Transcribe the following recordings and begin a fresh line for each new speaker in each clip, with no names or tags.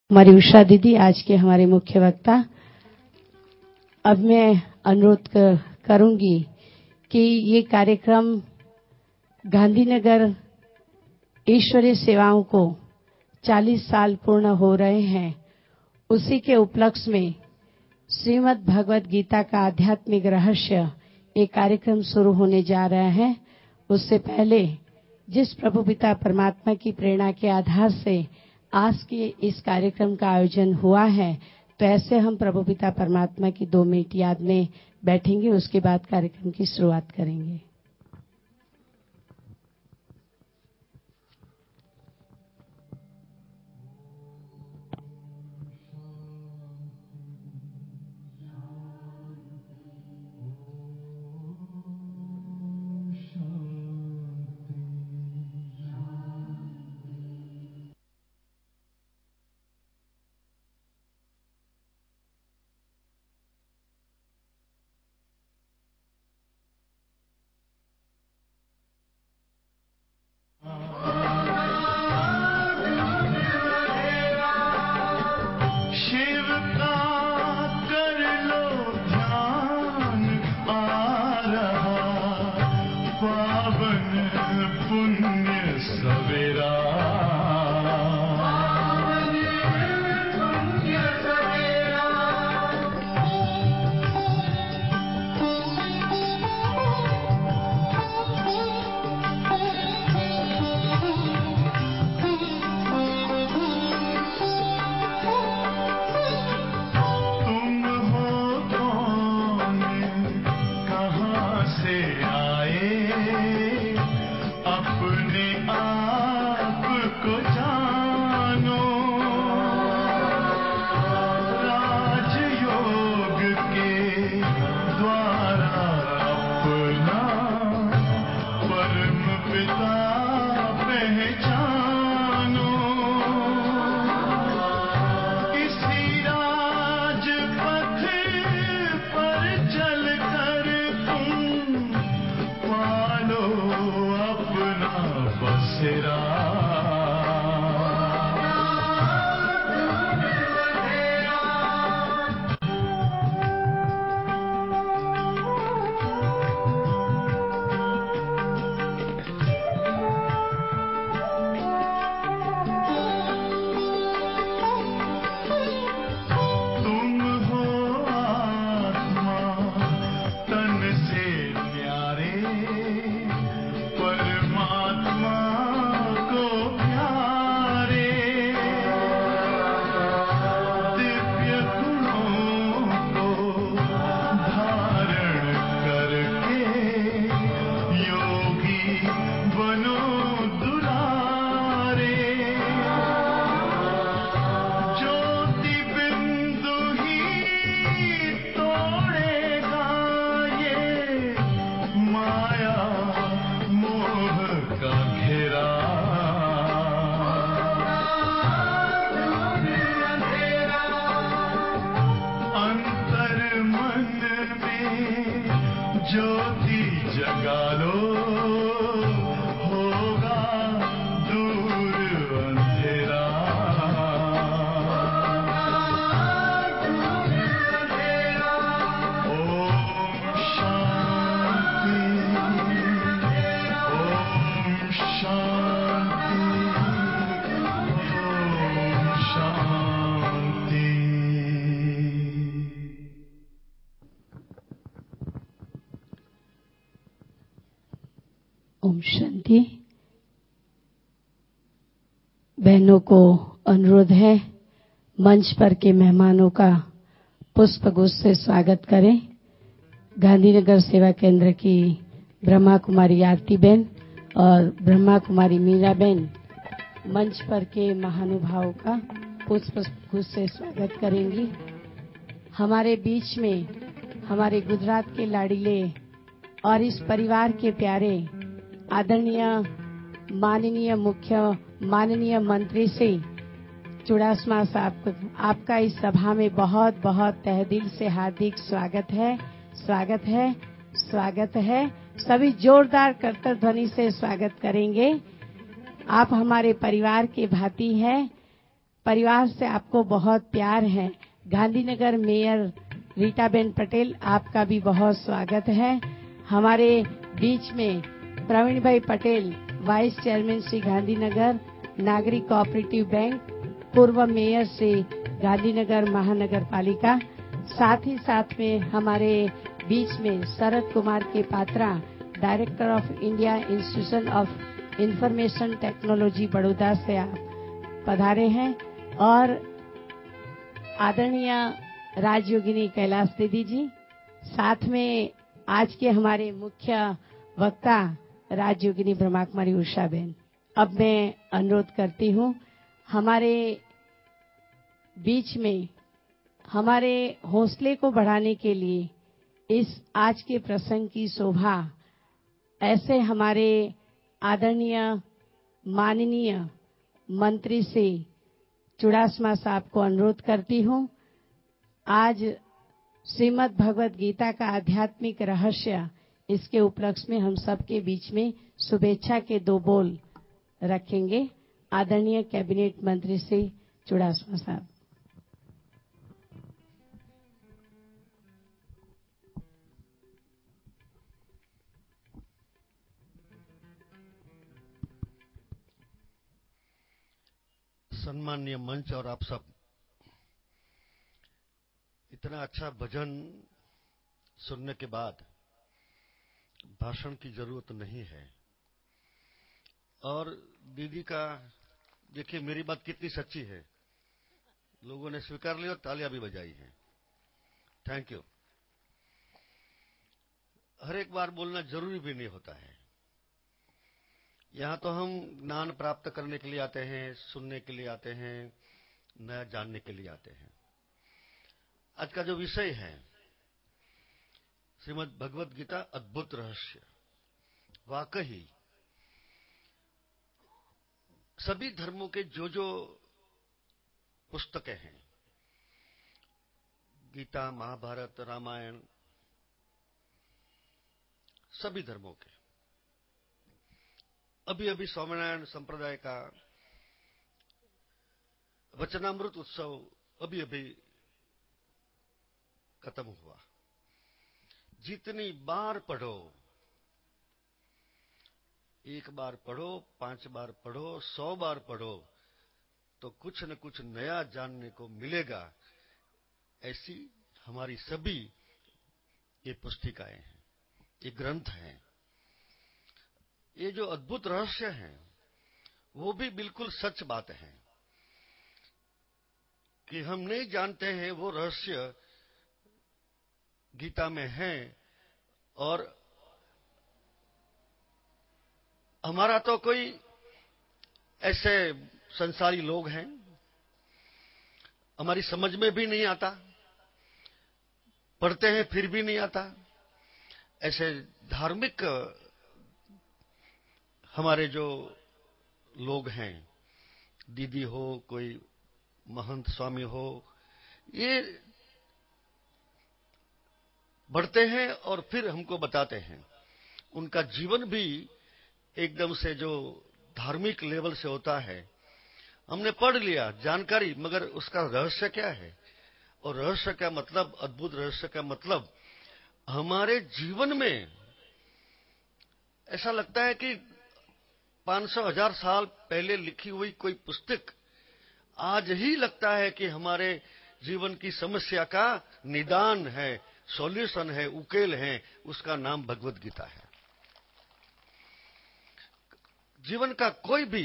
हमारी उषा दीदी आज के हमारे मुख्य वक्ता। अब मैं अनुरोध करूंगी कि ये कार्यक्रम गांधीनगर ईश्वरीय सेवाओं को 40 साल पूर्ण हो रहे हैं, उसी के उपलक्ष्य में श्रीमद् भगवद गीता का आध्यात्मिक रहस्य एक कार्यक्रम शुरू होने जा रहा है। उससे पहले जिस प्रभु पिता परमात्मा की प्रेरणा के आधार से आज के इस कार्यक्रम का आयोजन हुआ है, तो ऐसे हम प्रभु पिता परमात्मा की 2 मिनट याद में बैठेंगे, उसके बाद कार्यक्रम की शुरुआत करेंगे। ओम शांति। बहनों को अनुरोध है, मंच पर के मेहमानों का पुष्प गुच्छ से स्वागत करें। गांधीनगर सेवा केंद्र की ब्रह्मा कुमारी आरती बहन और ब्रह्मा कुमारी मीरा बहन मंच पर के महानुभावों का पुष्प गुच्छ से स्वागत करेंगी। हमारे बीच में हमारे गुजरात के लाडीले और इस परिवार के प्यारे आदरणीय माननीय मंत्री श्री चुड़ासमा साहब, आपका इस सभा में बहुत बहुत तहे दिल से हार्दिक स्वागत है, स्वागत है, स्वागत है। सभी जोरदार करतल ध्वनि से स्वागत करेंगे। आप हमारे परिवार के भांति हैं। परिवार से आपको बहुत प्यार है। गांधीनगर मेयर रीटाबेन पटेल, आपका भी बहुत स्वागत है। हमारे बीच में प्रवीण भाई पटेल, वाइस चेयरमैन श्री गांधीनगर नागरिक कोऑपरेटिव बैंक, पूर्व मेयर श्री गांधीनगर महानगर पालिका। साथ ही साथ में हमारे बीच में Sharad Kumar K Patra, director of India institution of information technology Baroda से आप पधारे हैं, और आदरणीय राजयोगिनी कैलाश दीदी जी, साथ में आज के हमारे मुख्य वक्ता राजयोगिनी ब्रह्मा कुमारी उषा बेन। अब मैं अनुरोध करती हूँ हमारे बीच में हमारे हौसले को बढ़ाने के लिए इस आज के प्रसंग की शोभा ऐसे हमारे आदरणीय माननीय मंत्री से चुड़ासमा साहब को अनुरोध करती हूँ। आज श्रीमद् भगवत गीता का आध्यात्मिक रहस्य, इसके उपलक्ष्य में हम सबके बीच में शुभेच्छा के 2 बोल रखेंगे। आदरणीय कैबिनेट मंत्री श्री चुड़ासमा साहब।
सम्माननीय मंच और आप सब, इतना अच्छा भजन सुनने के बाद भाषण की जरूरत नहीं है। और दीदी का देखिए, मेरी बात कितनी सच्ची है, लोगों ने स्वीकार लिया और तालियां भी बजाई हैं। Thank you. हर एक बार बोलना जरूरी भी नहीं होता है। यहां तो हम ज्ञान प्राप्त करने के लिए आते हैं, सुनने के लिए आते हैं, नया जानने के लिए आते हैं। आज का जो विषय है श्रीमद् भगवत गीता अद्भुत रहस्य, वाकई सभी धर्मों के जो पुस्तकें हैं, गीता, महाभारत, रामायण, सभी धर्मों के, अभी अभी स्वामीनारायण संप्रदाय का वचनामृत उत्सव अभी अभी खत्म हुआ। जितनी बार पढ़ो, 1 बार पढ़ो, 5 बार पढ़ो, 100 बार पढ़ो, तो कुछ न कुछ नया जानने को मिलेगा। ऐसी हमारी सभी ये पुस्तिकाएं हैं, ये ग्रंथ हैं। ये जो अद्भुत रहस्य हैं वो भी बिल्कुल सच बात है कि हम नहीं जानते हैं वो रहस्य गीता में है। और हमारा तो कोई ऐसे संसारी लोग हैं, हमारी समझ में भी नहीं आता, पढ़ते हैं फिर भी नहीं आता। ऐसे धार्मिक हमारे जो लोग हैं, दीदी हो, कोई महंत स्वामी हो, ये बढ़ते हैं और फिर हमको बताते हैं। उनका जीवन भी एकदम से जो धार्मिक लेवल से होता है, हमने पढ़ लिया जानकारी, मगर उसका रहस्य क्या है, और रहस्य का मतलब, अद्भुत रहस्य का मतलब हमारे जीवन में ऐसा लगता है कि 500,000 साल पहले लिखी हुई कोई पुस्तक आज ही लगता है कि हमारे जीवन की समस्या का निदान है, सॉल्यूशन है, उकेल है। उसका नाम भगवत गीता है। जीवन का कोई भी,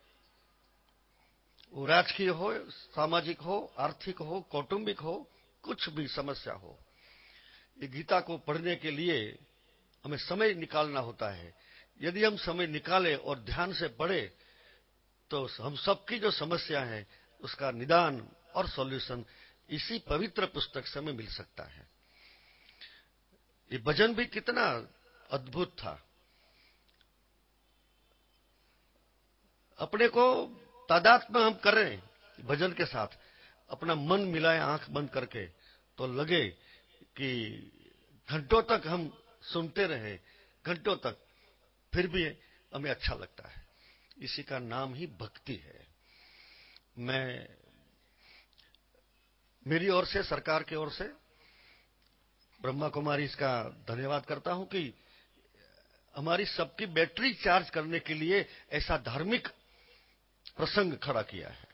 वो राजकीय हो, सामाजिक हो, आर्थिक हो, कौटुंबिक हो, कुछ भी समस्या हो, ये गीता को पढ़ने के लिए हमें समय निकालना होता है। यदि हम समय निकालें और ध्यान से पढ़े तो हम सबकी जो समस्या है उसका निदान और सॉल्यूशन इसी पवित्र पुस्तक से हमें मिल सकता है। ये भजन भी कितना अद्भुत था। अपने को तादात्म्य हम करें भजन के साथ, अपना मन मिलाएं आंख बंद करके, तो लगे कि घंटों तक हम सुनते रहे, घंटों तक, फिर भी हमें अच्छा लगता है। इसी का नाम ही भक्ति है। मैं मेरी ओर से, सरकार की ओर से ब्रह्मा कुमारी इसका धन्यवाद करता हूं कि हमारी सबकी बैटरी चार्ज करने के लिए ऐसा धार्मिक प्रसंग खड़ा किया है।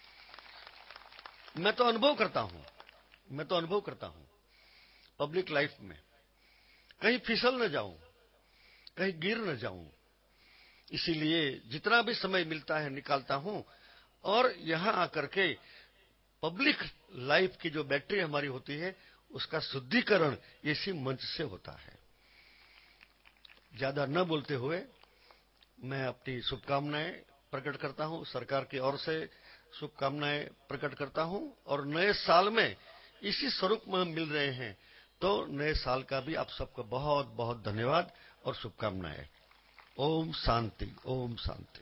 मैं तो अनुभव करता हूं पब्लिक लाइफ में, कहीं फिसल न जाऊं, कहीं गिर न जाऊं, इसीलिए जितना भी समय मिलता है निकालता हूं और यहां आकर के पब्लिक लाइफ की जो बैटरी हमारी होती है उसका शुद्धिकरण इसी मंच से होता है। ज्यादा न बोलते हुए मैं अपनी शुभकामनाएं प्रकट करता हूं, सरकार की ओर से शुभकामनाएं प्रकट करता हूं और नए साल में इसी स्वरूप में हम मिल रहे हैं, तो नए साल का भी आप सबको बहुत बहुत धन्यवाद और शुभकामनाएं। ओम शांति, ओम शांति।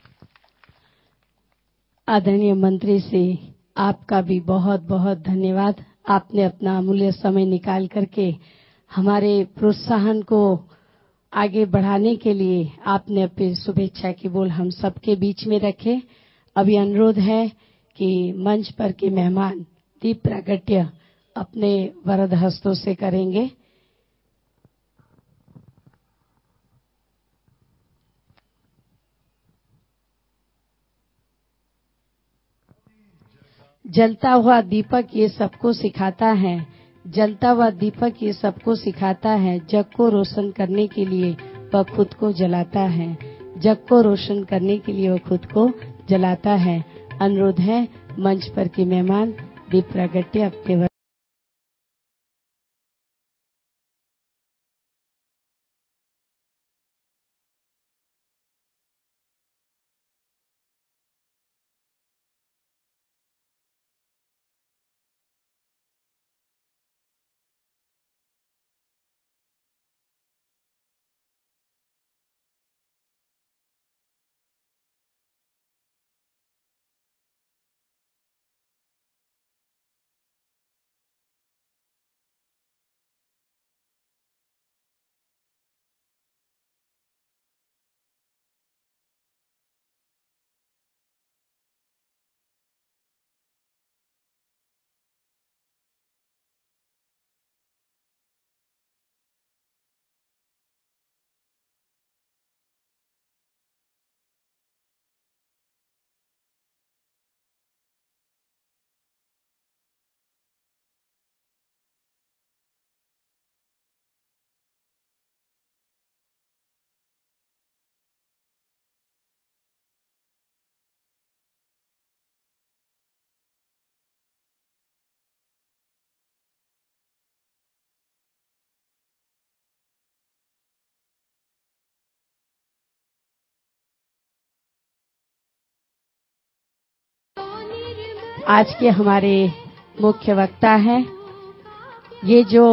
आदरणीय मंत्री श्री, आपका भी बहुत बहुत धन्यवाद। आपने अपना अमूल्य समय निकाल करके हमारे प्रोत्साहन को आगे बढ़ाने के लिए आपने अपनी शुभेच्छा की बोल हम सबके बीच में रखे। अभी अनुरोध है कि मंच पर के मेहमान दीप प्रागट्य अपने वरद हस्तों से करेंगे। जलता हुआ दीपक ये सबको सिखाता है, जलता हुआ दीपक ये सबको सिखाता है, जग को रोशन करने के लिए वह खुद को जलाता है, जग को रोशन करने के लिए वह खुद को जलाता है। अनुरोध है मंच पर के मेहमान दीप प्रागट्य अपने आज के हमारे मुख्य वक्ता हैं। ये जो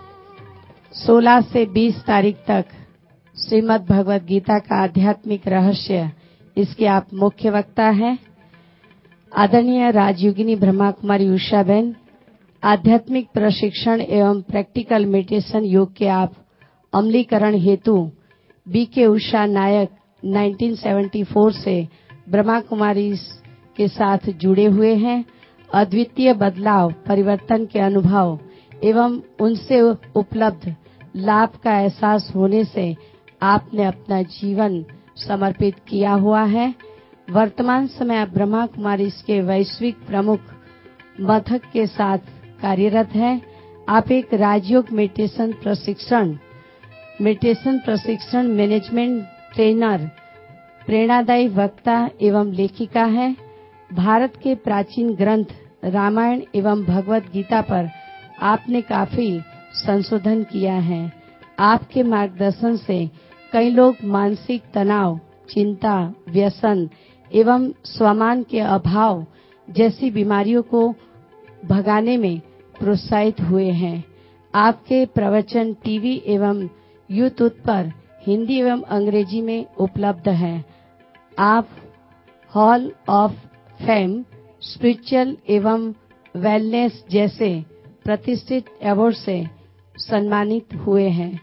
16 से 20 तारीख तक श्रीमद् भगवद गीता का आध्यात्मिक रहस्य, इसके आप मुख्य वक्ता हैं। आदरणीय राजयोगिनी ब्रह्मा कुमारी उषाबेन, आध्यात्मिक प्रशिक्षण एवं प्रैक्टिकल मेडिटेशन योग के आप अमलीकरण हेतु बीके उषा नायक 1974 से ब्रह्मा कुमारी के साथ जुड़े हुए हैं। अद्वितीय बदलाव, परिवर्तन के अनुभव एवं उनसे उपलब्ध लाभ का एहसास होने से आपने अपना जीवन समर्पित किया हुआ है। वर्तमान समय आप ब्रह्मा कुमारी के वैश्विक प्रमुख मथक के साथ कार्यरत हैं। आप एक राजयोग मेडिटेशन प्रशिक्षण मैनेजमेंट ट्रेनर, प्रेरणादायी वक्ता एवं लेखिका हैं। भारत के प्राचीन ग्रंथ रामायण एवं भगवत गीता पर आपने काफी संशोधन किया है। आपके मार्गदर्शन से कई लोग मानसिक तनाव, चिंता, व्यसन एवं स्वमान के अभाव जैसी बीमारियों को भगाने में प्रोत्साहित हुए हैं। आपके प्रवचन टीवी एवं यूट्यूब पर हिंदी एवं अंग्रेजी में उपलब्ध हैं। आप हॉल ऑफ फेम, स्पिरिचुअल एवं वेलनेस जैसे प्रतिष्ठित अवार्ड से सम्मानित हुए हैं।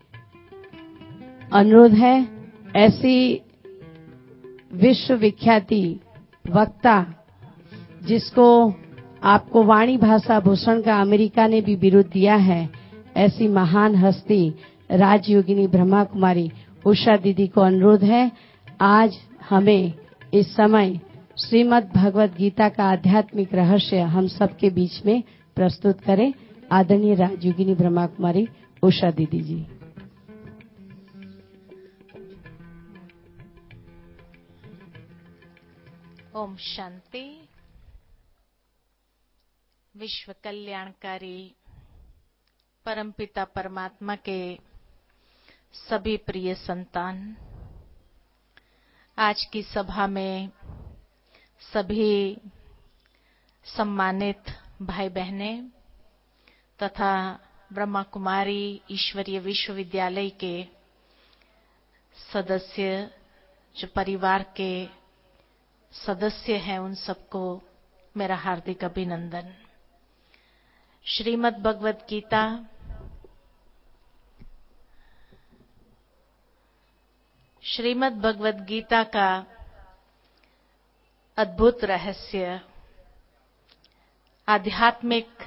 अनुरोध है ऐसी विश्व विख्याति वक्ता जिसको आपको वाणी भाषा भूषण का अमेरिका ने भी विरोध दिया है। ऐसी महान हस्ती राजयोगिनी ब्रह्मा कुमारी उषा दीदी को अनुरोध है, आज हमें इस समय श्रीमद् भगवत गीता का आध्यात्मिक रहस्य हम सबके बीच में प्रस्तुत करें। आदरणीय राजयोगिनी ब्रह्मा कुमारी उषा दीदी जी।
ओम शांति। विश्व कल्याणकारी परमपिता परमात्मा के सभी प्रिय संतान, आज की सभा में सभी सम्मानित भाई बहनें तथा ब्रह्मा कुमारी ईश्वरीय विश्वविद्यालय के सदस्य, जो परिवार के सदस्य हैं, उन सबको मेरा हार्दिक अभिनंदन। श्रीमद् भगवत गीता श्रीमद् भगवत गीता का अद्भुत रहस्य आध्यात्मिक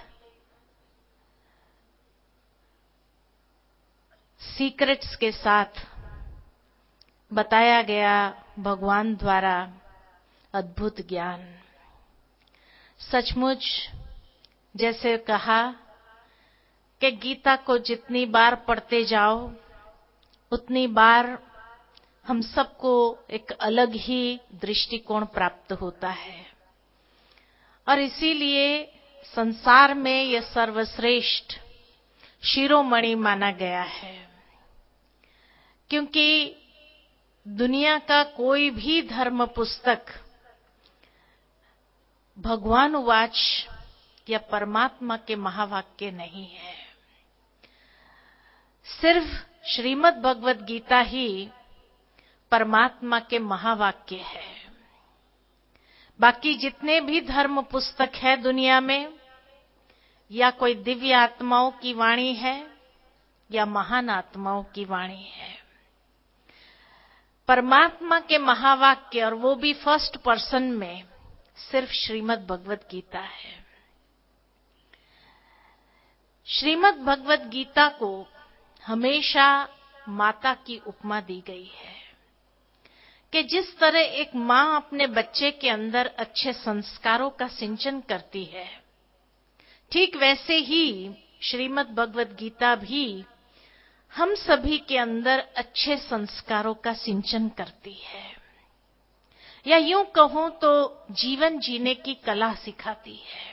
सीक्रेट्स के साथ बताया गया भगवान द्वारा अद्भुत ज्ञान। सचमुच जैसे कहा कि गीता को जितनी बार पढ़ते जाओ उतनी बार हम सबको एक अलग ही दृष्टिकोण प्राप्त होता है, और इसीलिए संसार में यह सर्वश्रेष्ठ शिरोमणि माना गया है। क्योंकि दुनिया का कोई भी धर्म पुस्तक भगवान वाच या परमात्मा के महावाक्य नहीं है। सिर्फ श्रीमद् भगवत गीता ही परमात्मा के महावाक्य है। बाकी जितने भी धर्म पुस्तक है दुनिया में, या कोई दिव्य आत्माओं की वाणी है या महान आत्माओं की वाणी है, परमात्मा के महावाक्य, और वो भी फर्स्ट पर्सन में, सिर्फ श्रीमद् भगवत गीता है। श्रीमद् भगवत गीता को हमेशा माता की उपमा दी गई है कि जिस तरह एक मां अपने बच्चे के अंदर अच्छे संस्कारों का सिंचन करती है, ठीक वैसे ही श्रीमद् भगवत गीता भी हम सभी के अंदर अच्छे संस्कारों का सिंचन करती है, या यूं कहूं तो जीवन जीने की कला सिखाती है।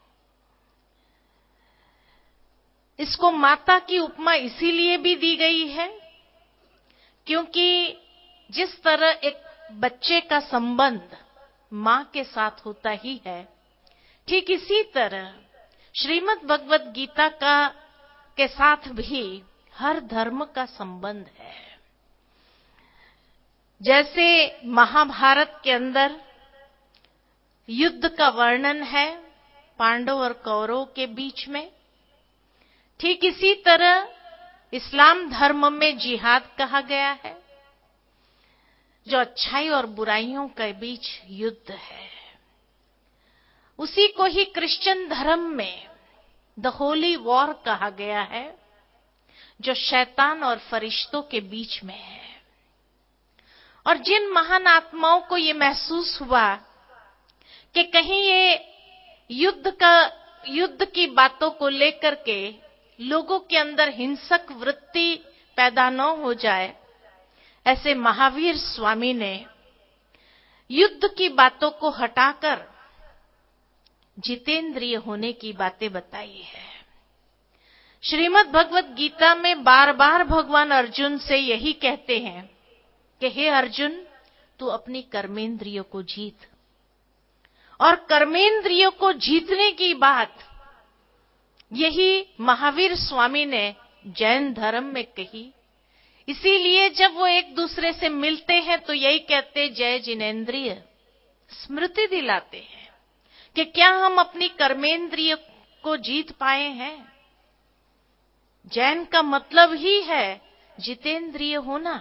इसको माता की उपमा इसीलिए भी दी गई है क्योंकि जिस तरह एक बच्चे का संबंध मां के साथ होता ही है, ठीक इसी तरह श्रीमद् भगवत गीता के साथ भी हर धर्म का संबंध है। जैसे महाभारत के अंदर युद्ध का वर्णन है पांडव और कौरव के बीच में, ठीक इसी तरह इस्लाम धर्म में जिहाद कहा गया है, जो अच्छाई और बुराइयों के बीच युद्ध है। उसी को ही क्रिश्चियन धर्म में द होली वॉर कहा गया है, जो शैतान और फरिश्तों के बीच में है। और जिन महान आत्माओं को ये महसूस हुआ कि कहीं ये युद्ध की बातों को लेकर के लोगों के अंदर हिंसक वृत्ति पैदा न हो जाए, ऐसे महावीर स्वामी ने युद्ध की बातों को हटाकर जितेंद्रिय होने की बातें बताई है। श्रीमद् भगवत गीता में बार बार भगवान अर्जुन से यही कहते हैं कि हे अर्जुन, तू अपनी कर्मेंद्रियों को जीत। और कर्मेंद्रियों को जीतने की बात यही महावीर स्वामी ने जैन धर्म में कही। इसीलिए जब वो एक दूसरे से मिलते हैं तो यही कहते जय जिनेंद्रिय, स्मृति दिलाते हैं कि क्या हम अपनी कर्मेंद्रिय को जीत पाए हैं। जैन का मतलब ही है जितेंद्रिय होना।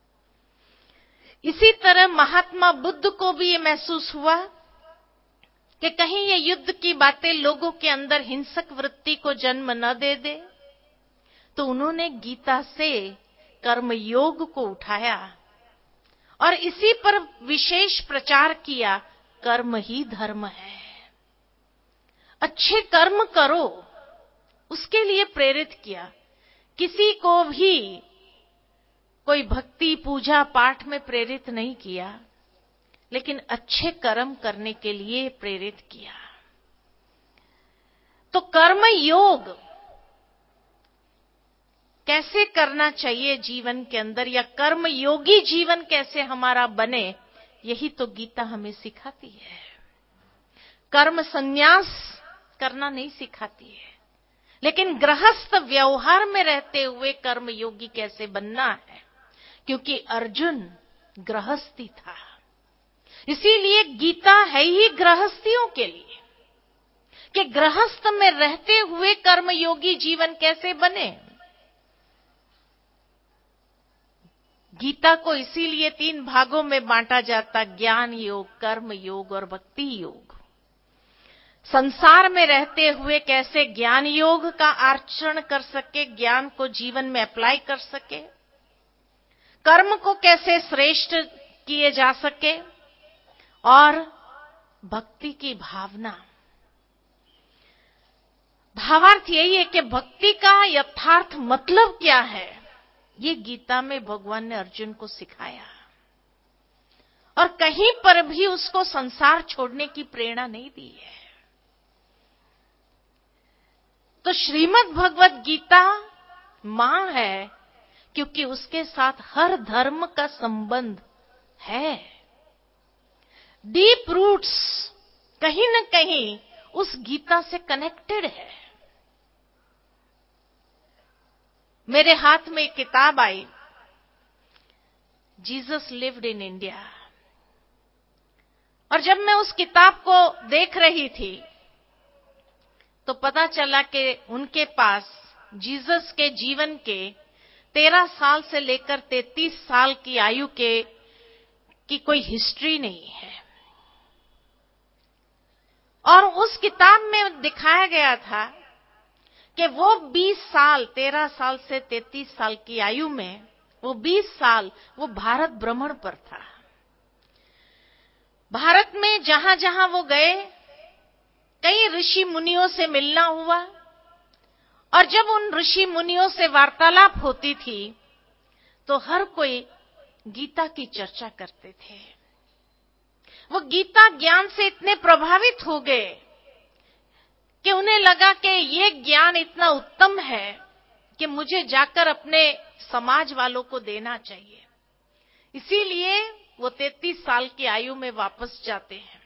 इसी तरह महात्मा बुद्ध को भी ये महसूस हुआ कि कहीं ये युद्ध की बातें लोगों के अंदर हिंसक वृत्ति को जन्म न दे दे, तो उन्होंने गीता से कर्मयोग को उठाया और इसी पर विशेष प्रचार किया, कर्म ही धर्म है, अच्छे कर्म करो, उसके लिए प्रेरित किया। किसी को भी कोई भक्ति पूजा पाठ में प्रेरित नहीं किया, लेकिन अच्छे कर्म करने के लिए प्रेरित किया। तो कर्म योग कैसे करना चाहिए जीवन के अंदर, या कर्म योगी जीवन कैसे हमारा बने, यही तो गीता हमें सिखाती है। कर्म संन्यास करना नहीं सिखाती है, लेकिन गृहस्थ व्यवहार में रहते हुए कर्म योगी कैसे बनना है, क्योंकि अर्जुन गृहस्थी था। इसीलिए गीता है ही गृहस्थियों के लिए कि गृहस्थ में रहते हुए कर्मयोगी जीवन कैसे बने। गीता को इसीलिए 3 भागों में बांटा जाता, ज्ञान योग, कर्म योग और भक्ति योग। संसार में रहते हुए कैसे ज्ञान योग का आचरण कर सके, ज्ञान को जीवन में अप्लाई कर सके, कर्म को कैसे श्रेष्ठ किए जा सके, और भक्ति की भावना। भावार्थ यही है कि भक्ति का यथार्थ मतलब क्या है, ये गीता में भगवान ने अर्जुन को सिखाया, और कहीं पर भी उसको संसार छोड़ने की प्रेरणा नहीं दी है। तो श्रीमद् भगवत गीता मां है, क्योंकि उसके साथ हर धर्म का संबंध है। डीप रूट्स कहीं न कहीं उस गीता से कनेक्टेड है। मेरे हाथ में एक किताब आई, जीसस लिव्ड इन इंडिया, और जब मैं उस किताब को देख रही थी तो पता चला कि उनके पास जीसस के जीवन के 13 साल से लेकर 33 साल की आयु की कोई हिस्ट्री नहीं है। और उस किताब में दिखाया गया था कि वो 20 साल, 13 साल से 33 साल की आयु में, वो 20 साल वो भारत भ्रमण पर था। भारत में जहां जहां वो गए, कई ऋषि मुनियों से मिलना हुआ, और जब उन ऋषि मुनियों से वार्तालाप होती थी तो हर कोई गीता की चर्चा करते थे। वो गीता ज्ञान से इतने प्रभावित हो गए कि उन्हें लगा कि ये ज्ञान इतना उत्तम है कि मुझे जाकर अपने समाज वालों को देना चाहिए। इसीलिए वो 33 साल की आयु में वापस जाते हैं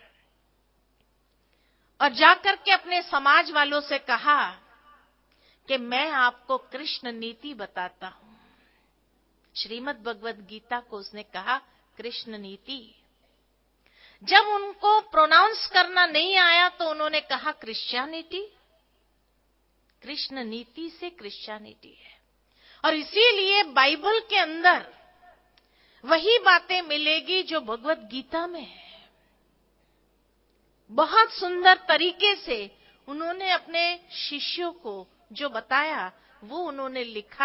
और जाकर के अपने समाज वालों से कहा कि मैं आपको कृष्ण नीति बताता हूं। श्रीमद् भगवद गीता को उसने कहा कृष्ण नीति। जब उनको प्रोनाउंस करना नहीं आया तो उन्होंने कहा क्रिश्चियनिटी। कृष्ण नीति से क्रिश्चियनिटी है, और इसीलिए बाइबल के अंदर वही बातें मिलेगी जो भगवद गीता में है। बहुत सुंदर तरीके से उन्होंने अपने शिष्यों को जो बताया वो उन्होंने लिखा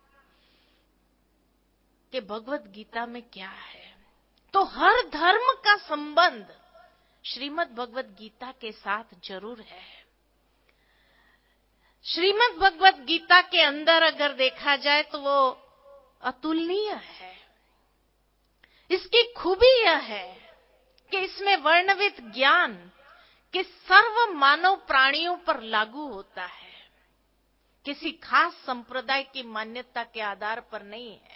कि भगवद गीता में क्या है। तो हर धर्म का संबंध श्रीमद् भगवद गीता के साथ जरूर है। श्रीमद् भगवद गीता के अंदर अगर देखा जाए तो वो अतुलनीय है। इसकी खूबी यह है कि इसमें वर्णित ज्ञान कि सर्व मानव प्राणियों पर लागू होता है, किसी खास संप्रदाय की मान्यता के आधार पर नहीं है।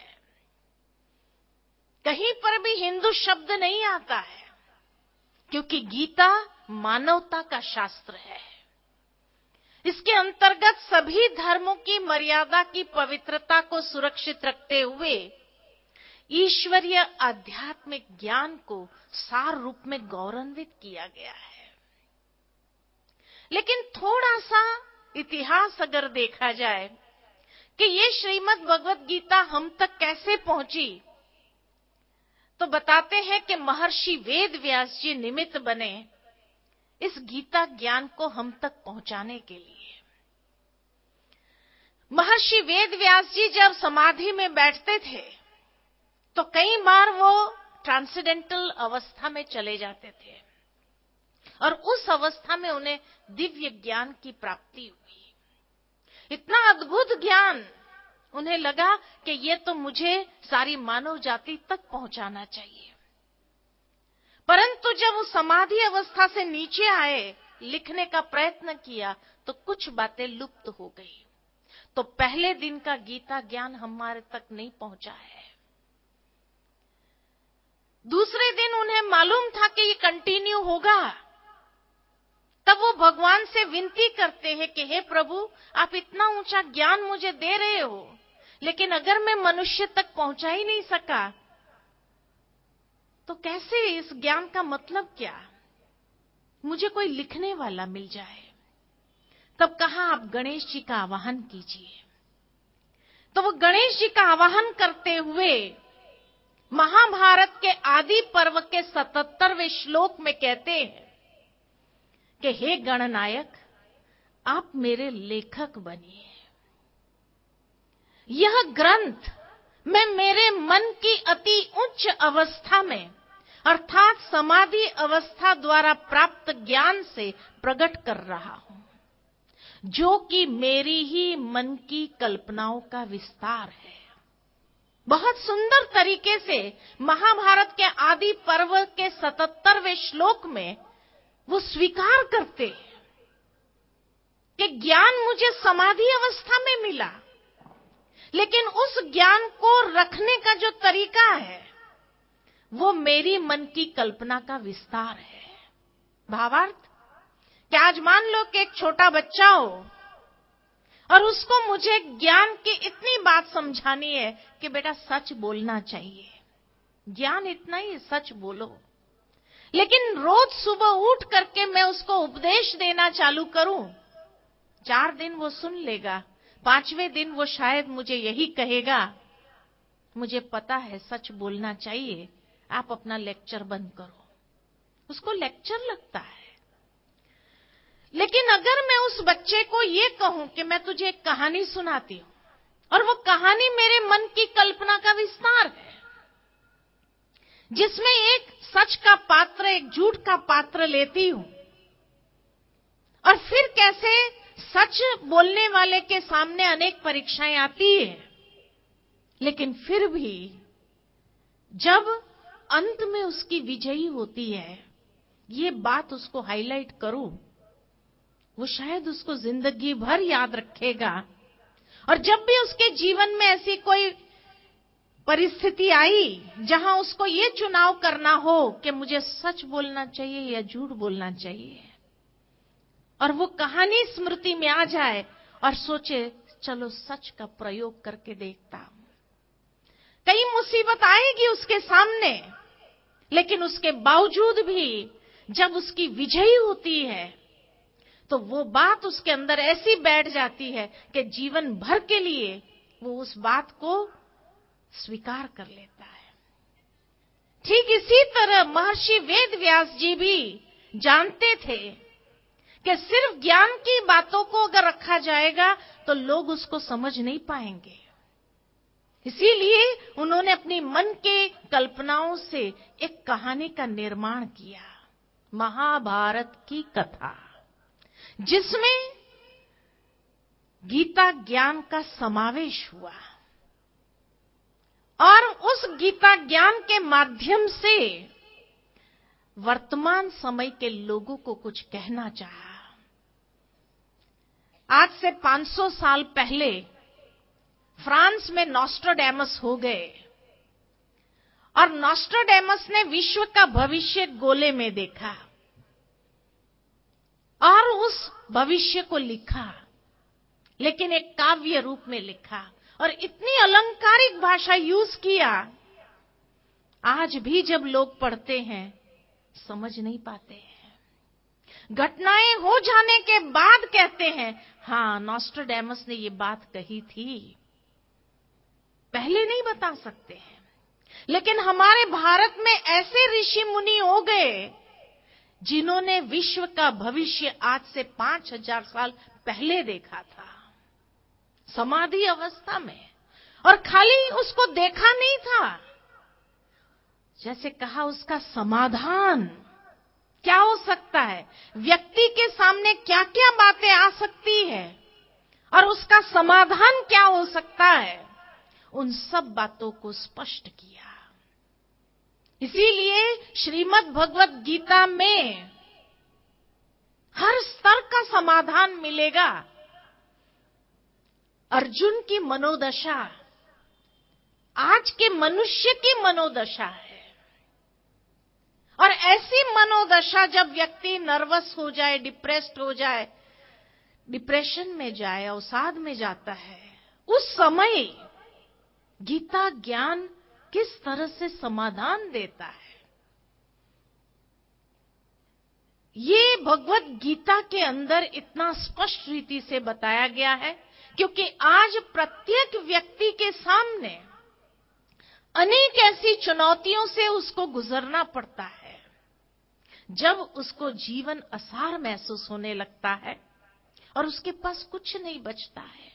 कहीं पर भी हिंदू शब्द नहीं आता है, क्योंकि गीता मानवता का शास्त्र है। इसके अंतर्गत सभी धर्मों की मर्यादा की पवित्रता को सुरक्षित रखते हुए ईश्वरीय आध्यात्मिक ज्ञान को सार रूप में गौरवान्वित किया गया है। लेकिन थोड़ा सा इतिहास अगर देखा जाए कि ये श्रीमद् भगवद गीता हम तक कैसे पहुंची, तो बताते हैं कि महर्षि वेद व्यास जी निमित्त बने इस गीता ज्ञान को हम तक पहुंचाने के लिए। महर्षि वेद व्यास जी जब समाधि में बैठते थे तो कई बार वो ट्रांसेंडेंटल अवस्था में चले जाते थे और उस अवस्था में उन्हें दिव्य ज्ञान की प्राप्ति हुई। इतना अद्भुत ज्ञान, उन्हें लगा कि ये तो मुझे सारी मानव जाति तक पहुंचाना चाहिए। परंतु जब वो समाधि अवस्था से नीचे आए, लिखने का प्रयत्न किया तो कुछ बातें लुप्त हो गई। तो पहले दिन का गीता ज्ञान हमारे तक नहीं पहुंचा है। दूसरे दिन उन्हें मालूम था कि ये कंटिन्यू होगा। तब वो भगवान से विनती करते हैं कि हे प्रभु, आप इतना ऊंचा ज्ञान मुझे दे रहे हो, लेकिन अगर मैं मनुष्य तक पहुंचा ही नहीं सका तो कैसे, इस ज्ञान का मतलब क्या? मुझे कोई लिखने वाला मिल जाए। तब कहा आप गणेश जी का आवाहन कीजिए। तो वो गणेश जी का आवाहन करते हुए महाभारत के आदि पर्व के 77वें श्लोक में कहते हैं कि हे गणनायक, आप मेरे लेखक बनिए। यह ग्रंथ मैं मेरे मन की अति उच्च अवस्था में अर्थात समाधि अवस्था द्वारा प्राप्त ज्ञान से प्रकट कर रहा हूं, जो कि मेरी ही मन की कल्पनाओं का विस्तार है। बहुत सुंदर तरीके से महाभारत के आदि पर्व के 77वें श्लोक में वो स्वीकार करते हैं कि ज्ञान मुझे समाधि अवस्था में मिला, लेकिन उस ज्ञान को रखने का जो तरीका है वो मेरी मन की कल्पना का विस्तार है। भावार्थ, कि आज मान लो कि एक छोटा बच्चा हो और उसको मुझे ज्ञान की इतनी बात समझानी है कि बेटा सच बोलना चाहिए, ज्ञान इतना ही, सच बोलो। लेकिन रोज सुबह उठ करके मैं उसको उपदेश देना चालू करूं, 4 दिन वो सुन लेगा, 5वें दिन वो शायद मुझे यही कहेगा, मुझे पता है सच बोलना चाहिए, आप अपना लेक्चर बंद करो। उसको लेक्चर लगता है। लेकिन अगर मैं उस बच्चे को ये कहूं कि मैं तुझे एक कहानी सुनाती हूं और वो कहानी मेरे मन की कल्पना का विस्तार है, जिसमें एक सच का पात्र एक झूठ का पात्र लेती हूं और फिर कैसे सच बोलने वाले के सामने अनेक परीक्षाएं आती है, लेकिन फिर भी जब अंत में उसकी विजयी होती है, ये बात उसको हाईलाइट करूं, वो शायद उसको जिंदगी भर याद रखेगा। और जब भी उसके जीवन में ऐसी कोई परिस्थिति आई जहां उसको ये चुनाव करना हो कि मुझे सच बोलना चाहिए या झूठ बोलना चाहिए, और वो कहानी स्मृति में आ जाए और सोचे चलो सच का प्रयोग करके देखता हूं। कई मुसीबत आएगी उसके सामने, लेकिन उसके बावजूद भी जब उसकी विजयी होती है तो वो बात उसके अंदर ऐसी बैठ जाती है कि जीवन भर के लिए वो उस बात को स्वीकार कर लेता है। ठीक इसी तरह महर्षि वेद व्यास जी भी जानते थे कि सिर्फ ज्ञान की बातों को अगर रखा जाएगा तो लोग उसको समझ नहीं पाएंगे। इसीलिए उन्होंने अपनी मन के कल्पनाओं से एक कहानी का निर्माण किया, महाभारत की कथा, जिसमें गीता ज्ञान का समावेश हुआ और उस गीता ज्ञान के माध्यम से वर्तमान समय के लोगों को कुछ कहना चाहा। आज से 500 साल पहले फ्रांस में नॉस्ट्राडेमस हो गए और नॉस्ट्राडेमस ने विश्व का भविष्य गोले में देखा और उस भविष्य को लिखा, लेकिन एक काव्य रूप में लिखा और इतनी अलंकारिक भाषा यूज किया, आज भी जब लोग पढ़ते हैं समझ नहीं पाते हैं। घटनाएं हो जाने के बाद कहते हैं हाँ नॉस्ट्राडेमस ने ये बात कही थी, पहले नहीं बता सकते हैं। लेकिन हमारे भारत में ऐसे ऋषि मुनि हो गए जिन्होंने विश्व का भविष्य आज से 5000 साल पहले देखा था, समाधि अवस्था में। और खाली उसको देखा नहीं था, जैसे कहा उसका समाधान क्या हो सकता है, व्यक्ति के सामने क्या क्या बातें आ सकती है और उसका समाधान क्या हो सकता है, उन सब बातों को स्पष्ट किया। इसीलिए श्रीमद् भगवत गीता में हर स्तर का समाधान मिलेगा। अर्जुन की मनोदशा आज के मनुष्य की मनोदशा है, और ऐसी मनोदशा जब व्यक्ति नर्वस हो जाए, डिप्रेस्ड हो जाए, डिप्रेशन में जाए, अवसाद में जाता है, उस समय गीता ज्ञान किस तरह से समाधान देता है, ये भगवत गीता के अंदर इतना स्पष्ट रीति से बताया गया है, क्योंकि आज प्रत्येक व्यक्ति के सामने अनेक ऐसी चुनौतियों से उसको गुजरना पड़ता है। जब उसको जीवन असार महसूस होने लगता है और उसके पास कुछ नहीं बचता है,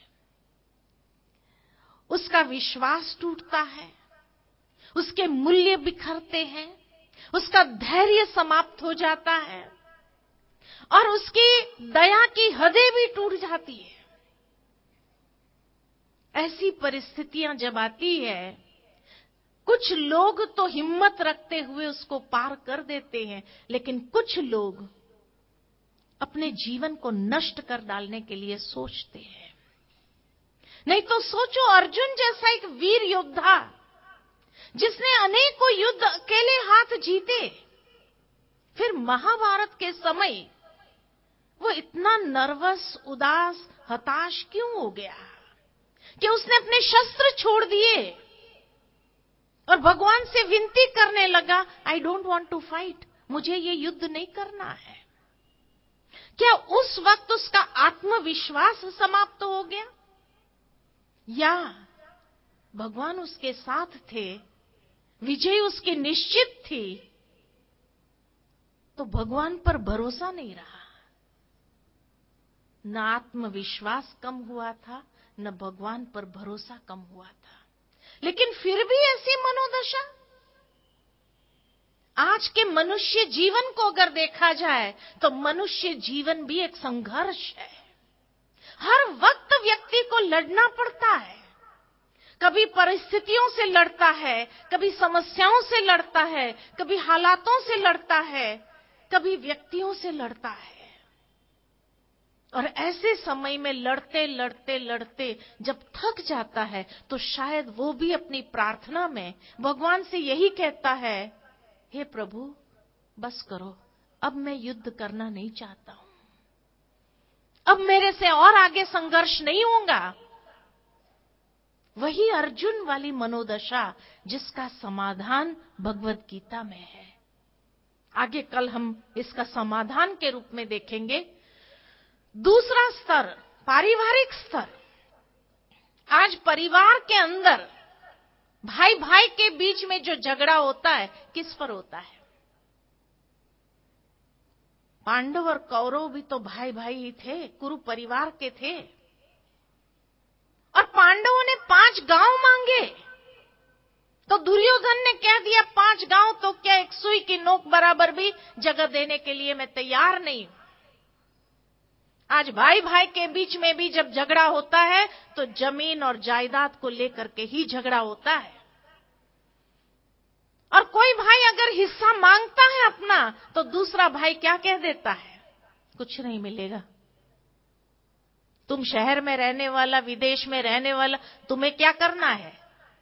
उसका विश्वास टूटता है, उसके मूल्य बिखरते हैं, उसका धैर्य समाप्त हो जाता है और उसकी दया की हदें भी टूट जाती है। ऐसी परिस्थितियां जब आती है, कुछ लोग तो हिम्मत रखते हुए उसको पार कर देते हैं, लेकिन कुछ लोग अपने जीवन को नष्ट कर डालने के लिए सोचते हैं। नहीं तो सोचो, अर्जुन जैसा एक वीर योद्धा जिसने अनेकों युद्ध अकेले हाथ जीते, फिर महाभारत के समय वो इतना नर्वस, उदास, हताश क्यों हो गया कि उसने अपने शस्त्र छोड़ दिए और भगवान से विनती करने लगा, I don't want to fight, मुझे ये युद्ध नहीं करना है। क्या उस वक्त उसका आत्मविश्वास समाप्त हो गया, या भगवान उसके साथ थे, विजय उसकी निश्चित थी, तो भगवान पर भरोसा नहीं रहा? न आत्मविश्वास कम हुआ था, न भगवान पर भरोसा कम हुआ था, लेकिन फिर भी ऐसी मनोदशा। आज के मनुष्य जीवन को अगर देखा जाए तो मनुष्य जीवन भी एक संघर्ष है। हर वक्त व्यक्ति को लड़ना पड़ता है, कभी परिस्थितियों से लड़ता है, कभी समस्याओं से लड़ता है, कभी हालातों से लड़ता है, कभी व्यक्तियों से लड़ता है। और ऐसे समय में लड़ते लड़ते लड़ते जब थक जाता है, तो शायद वो भी अपनी प्रार्थना में भगवान से यही कहता है, हे प्रभु बस करो, अब मैं युद्ध करना नहीं चाहता हूं, अब मेरे से और आगे संघर्ष नहीं होगा। वही अर्जुन वाली मनोदशा जिसका समाधान भगवत गीता में है। आगे कल हम इसका समाधान के रूप में देखेंगे। दूसरा स्तर, पारिवारिक स्तर। आज परिवार के अंदर भाई भाई के बीच में जो झगड़ा होता है, किस पर होता है? पांडव और कौरव भी तो भाई भाई ही थे, कुरु परिवार के थे, और पांडवों ने 5 गांव मांगे तो दुर्योधन ने कह दिया 5 गांव तो क्या, एक सुई की नोक बराबर भी जगह देने के लिए मैं तैयार नहीं हूं। आज भाई भाई के बीच में भी जब झगड़ा होता है तो जमीन और जायदाद को लेकर के ही झगड़ा होता है। और कोई भाई अगर हिस्सा मांगता है अपना, तो दूसरा भाई क्या कह देता है, कुछ नहीं मिलेगा, तुम शहर में रहने वाला, विदेश में रहने वाला, तुम्हें क्या करना है,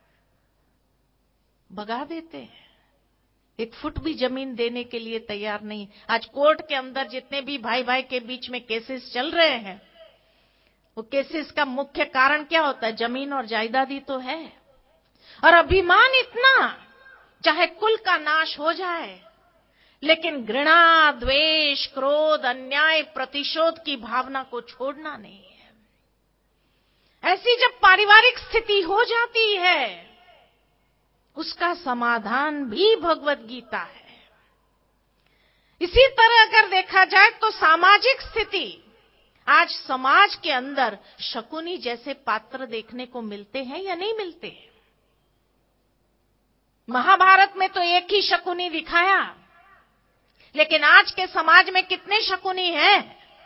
भगा देते हैं। 1 फुट भी जमीन देने के लिए तैयार नहीं। आज कोर्ट के अंदर जितने भी भाई भाई के बीच में केसेस चल रहे हैं, वो केसेस का मुख्य कारण क्या होता है? जमीन और जायदाद ही तो है। और अभिमान इतना, चाहे कुल का नाश हो जाए, लेकिन घृणा, द्वेष, क्रोध, अन्याय, प्रतिशोध की भावना को छोड़ना नहीं है। ऐसी जब पारिवारिक स्थिति हो जाती है, उसका समाधान भी भगवत गीता है। इसी तरह अगर देखा जाए तो सामाजिक स्थिति, आज समाज के अंदर शकुनी जैसे पात्र देखने को मिलते हैं या नहीं मिलते हैं? महाभारत में तो एक ही शकुनी दिखाया, लेकिन आज के समाज में कितने शकुनी हैं?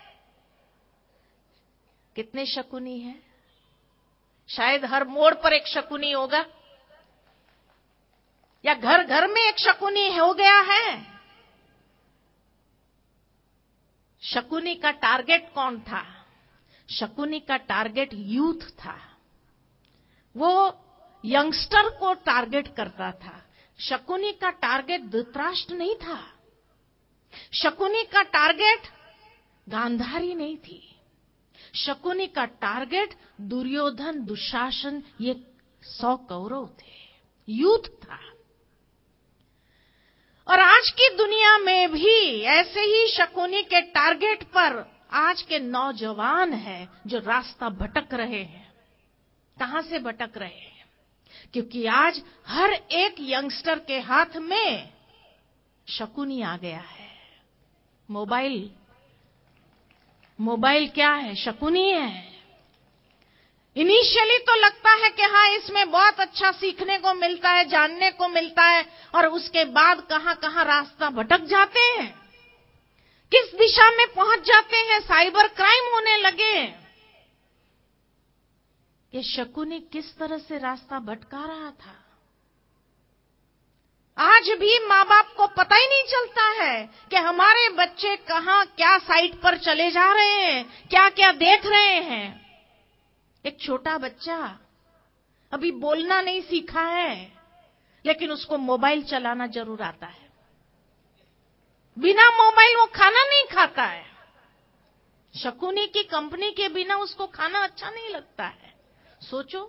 कितने शकुनी हैं? शायद हर मोड़ पर एक शकुनी होगा, या घर घर में एक शकुनी हो गया है। शकुनी का टारगेट कौन था? शकुनी का टारगेट यूथ था। वो यंगस्टर को टारगेट करता था। शकुनी का टारगेट धृतराष्ट्र नहीं था। शकुनी का टारगेट गांधारी नहीं थी। शकुनी का टारगेट दुर्योधन, दुशासन, ये 100 कौरव थे, यूथ था। और आज की दुनिया में भी ऐसे ही शकुनी के टारगेट पर आज के नौजवान हैं जो रास्ता भटक रहे हैं। कहां से भटक रहे हैं? क्योंकि आज हर एक यंगस्टर के हाथ में शकुनी आ गया है। मोबाइल क्या है? शकुनी है। इनिशियली तो लगता है कि हाँ, इसमें बहुत अच्छा सीखने को मिलता है, जानने को मिलता है, और उसके बाद कहां कहां रास्ता भटक जाते हैं, किस दिशा में पहुंच जाते हैं, साइबर क्राइम होने लगे। ये शकुनी किस तरह से रास्ता भटका रहा था? आज भी माँ बाप को पता ही नहीं चलता है कि हमारे बच्चे कहां क्या साइट पर चले जा रहे हैं, क्या क्या देख रहे हैं। एक छोटा बच्चा अभी बोलना नहीं सीखा है, लेकिन उसको मोबाइल चलाना जरूर आता है। बिना मोबाइल वो खाना नहीं खाता है। शकुनी की कंपनी के बिना उसको खाना अच्छा नहीं लगता है। सोचो,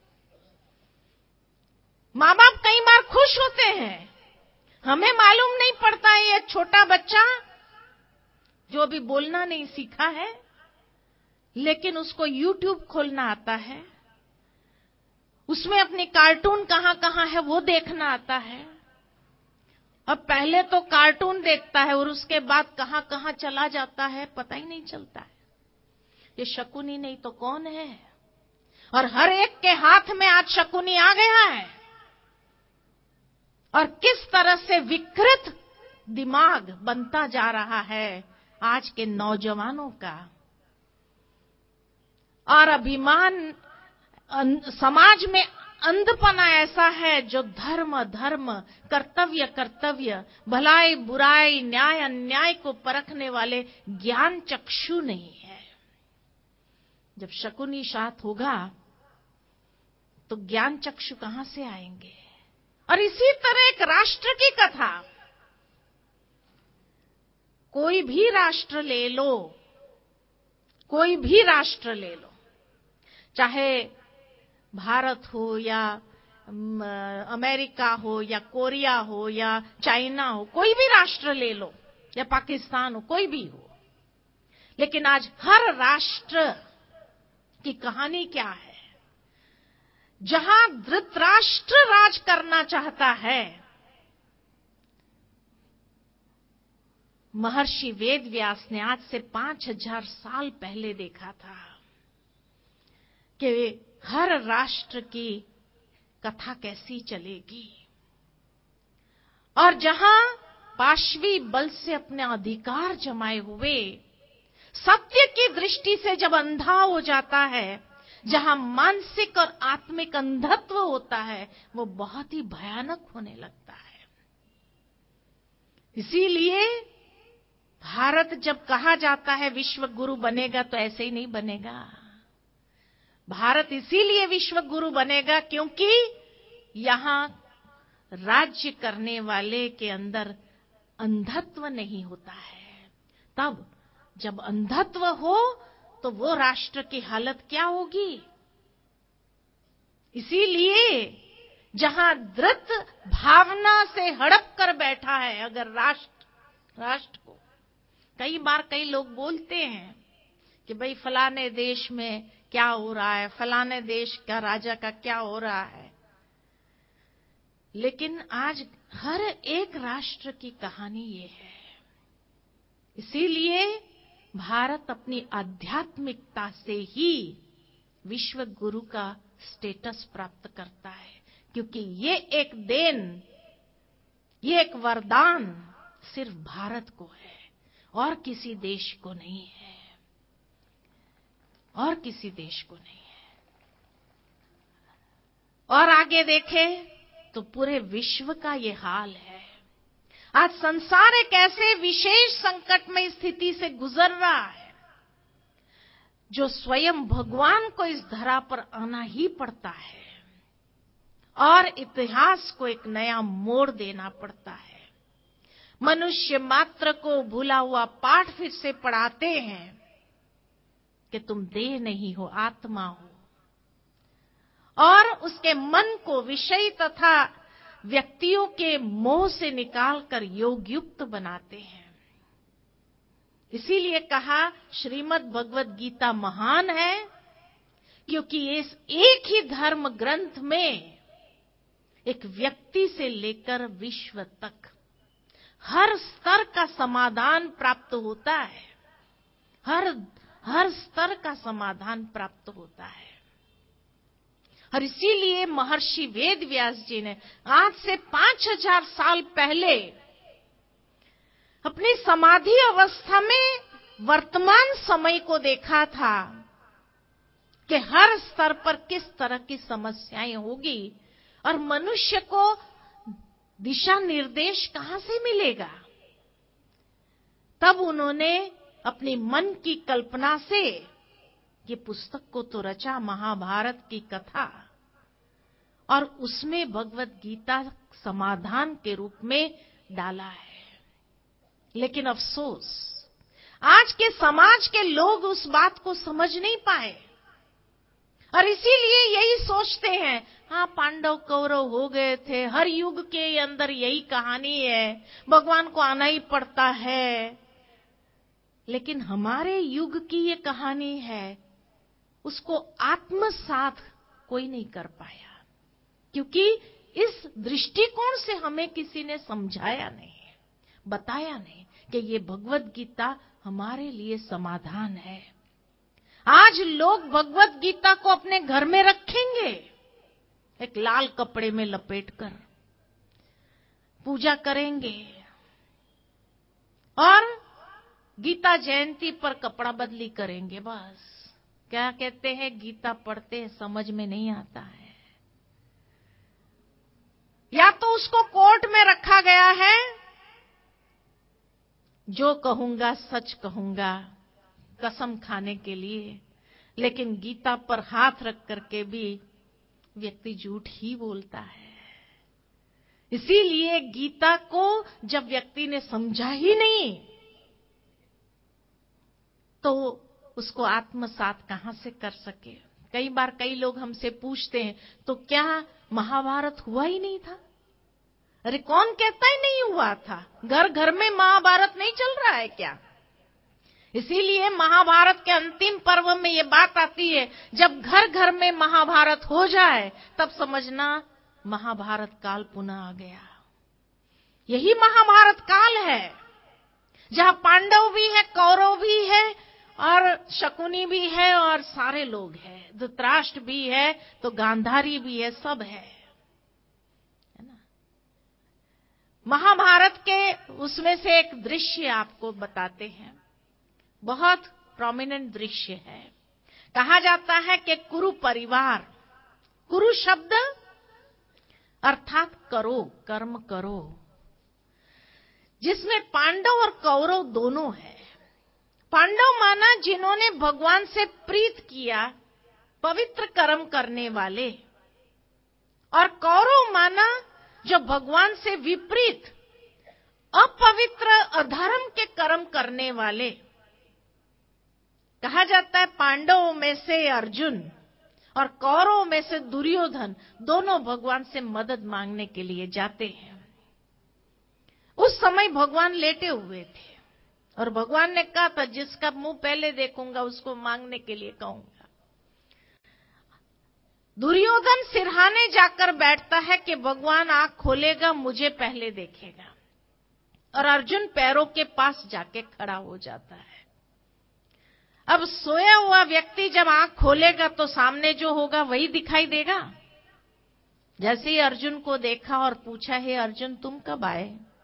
माँ बाप कई बार खुश होते हैं, हमें मालूम नहीं पड़ता है ये छोटा बच्चा जो अभी बोलना नहीं सीखा है, लेकिन उसको YouTube खोलना आता है, उसमें अपनी कार्टून कहां कहां है वो देखना आता है। अब पहले तो कार्टून देखता है और उसके बाद कहां कहां चला जाता है पता ही नहीं चलता है। ये शकुनी नहीं तो कौन है? और हर एक के हाथ में आज शकुनी आ गया है। और किस तरह से विकृत दिमाग बनता जा रहा है आज के नौजवानों का। और अभिमान, समाज में अंधपना ऐसा है जो धर्म, कर्तव्य, भलाई बुराई, न्याय अन्याय को परखने वाले ज्ञान चक्षु नहीं है। जब शकुनी साथ होगा तो ज्ञान चक्षु कहां से आएंगे? और इसी तरह एक राष्ट्र की कथा, कोई भी राष्ट्र ले लो, कोई भी राष्ट्र ले लो, चाहे भारत हो या अमेरिका हो या कोरिया हो या चाइना हो, कोई भी राष्ट्र ले लो, या पाकिस्तान हो, कोई भी हो, लेकिन आज हर राष्ट्र की कहानी क्या है? जहां धृतराष्ट्र राज करना चाहता है, महर्षि वेदव्यास ने आज से 5000 साल पहले देखा था कि हर राष्ट्र की कथा कैसी चलेगी। और जहां पाशवी बल से अपने अधिकार जमाए हुए सत्य की दृष्टि से जब अंधा हो जाता है, जहां मानसिक और आत्मिक अंधत्व होता है, वो बहुत ही भयानक होने लगता है। इसीलिए भारत जब कहा जाता है विश्व गुरु बनेगा, तो ऐसे ही नहीं बनेगा। भारत इसीलिए विश्व गुरु बनेगा क्योंकि यहां राज्य करने वाले के अंदर अंधत्व नहीं होता है। तब जब अंधत्व हो तो वो राष्ट्र की हालत क्या होगी? इसीलिए जहां धृत भावना से हड़प कर बैठा है अगर राष्ट्र को, कई बार कई लोग बोलते हैं कि भाई फलाने देश में क्या हो रहा है, फलाने देश का राजा का क्या हो रहा है, लेकिन आज हर एक राष्ट्र की कहानी ये है इसीलिए भारत अपनी आध्यात्मिकता से ही विश्व गुरु का स्टेटस प्राप्त करता है, क्योंकि ये एक देन, ये एक वरदान सिर्फ भारत को है और किसी देश को नहीं है, और किसी देश को नहीं है। और आगे देखें तो पूरे विश्व का ये हाल है। आज संसार एक ऐसे विशेष संकटमय स्थिति से गुजर रहा है जो स्वयं भगवान को इस धरा पर आना ही पड़ता है और इतिहास को एक नया मोड़ देना पड़ता है। मनुष्य मात्र को भूला हुआ पाठ फिर से पढ़ाते हैं कि तुम देह नहीं हो, आत्मा हो, और उसके मन को विषय तथा व्यक्तियों के मोह से निकालकर योग युक्त बनाते हैं। इसीलिए कहा श्रीमद् भगवत गीता महान है, क्योंकि इस एक ही धर्म ग्रंथ में एक व्यक्ति से लेकर विश्व तक हर स्तर का समाधान प्राप्त होता है, हर स्तर का समाधान प्राप्त होता है। और इसीलिए महर्षि वेद व्यास जी ने आज से 5000 साल पहले अपनी समाधि अवस्था में वर्तमान समय को देखा था कि हर स्तर पर किस तरह की समस्याएं होगी और मनुष्य को दिशा निर्देश कहां से मिलेगा। तब उन्होंने अपनी मन की कल्पना से ये पुस्तक को तो रचा, महाभारत की कथा, और उसमें भगवत गीता समाधान के रूप में डाला है। लेकिन अफसोस आज के समाज के लोग उस बात को समझ नहीं पाए और इसीलिए यही सोचते हैं, हाँ पांडव कौरव हो गए थे, हर युग के अंदर यही कहानी है, भगवान को आना ही पड़ता है। लेकिन हमारे युग की ये कहानी है, उसको आत्मसात कोई नहीं कर पाया, क्योंकि इस दृष्टिकोण से हमें किसी ने समझाया नहीं, बताया नहीं कि ये भगवत गीता हमारे लिए समाधान है। आज लोग भगवत गीता को अपने घर में रखेंगे, एक लाल कपड़े में लपेटकर पूजा करेंगे और गीता जयंती पर कपड़ा बदली करेंगे। बस क्या कहते हैं, गीता पढ़ते हैं, समझ में नहीं आता है। या तो उसको कोर्ट में रखा गया है, जो कहूंगा सच कहूंगा, कसम खाने के लिए, लेकिन गीता पर हाथ रख करके भी व्यक्ति झूठ ही बोलता है। इसीलिए गीता को जब व्यक्ति ने समझा ही नहीं तो उसको आत्मसात कहां से कर सके। कई बार कई लोग हमसे पूछते हैं, तो क्या महाभारत हुआ ही नहीं था? अरे कौन कहता है नहीं हुआ था? घर घर में महाभारत नहीं चल रहा है क्या? इसीलिए महाभारत के अंतिम पर्व में ये बात आती है, जब घर घर में महाभारत हो जाए तब समझना महाभारत काल पुनः आ गया। यही महाभारत काल है जहां पांडव भी है, कौरव भी है और शकुनी भी है और सारे लोग हैं, धृतराष्ट्र भी है तो गांधारी भी है, सब है ना। महाभारत के उसमें से एक दृश्य आपको बताते हैं, बहुत प्रोमिनेंट दृश्य है। कहा जाता है कि कुरु परिवार, कुरु शब्द अर्थात करो, कर्म करो, जिसमें पांडव और कौरव दोनों है। पांडव माना जिन्होंने भगवान से प्रीत किया, पवित्र कर्म करने वाले, और कौरव माना जो भगवान से विपरीत अपवित्र अधर्म के कर्म करने वाले। कहा जाता है पांडवों में से अर्जुन और कौरवों में से दुर्योधन दोनों भगवान से मदद मांगने के लिए जाते हैं। उस समय भगवान लेटे हुए थे और भगवान ने कहा था, जिसका मुंह पहले देखूंगा उसको मांगने के लिए कहूंगा। दुर्योधन सिरहाने जाकर बैठता है कि भगवान आंख खोलेगा, मुझे पहले देखेगा। और अर्जुन पैरों के पास जाके खड़ा हो जाता है। अब सोया हुआ व्यक्ति जब आंख खोलेगा तो सामने जो होगा वही दिखाई देगा। जैसे ही अर्जुन को देखा और पूछा, हे अर्जुन तुम कब आए?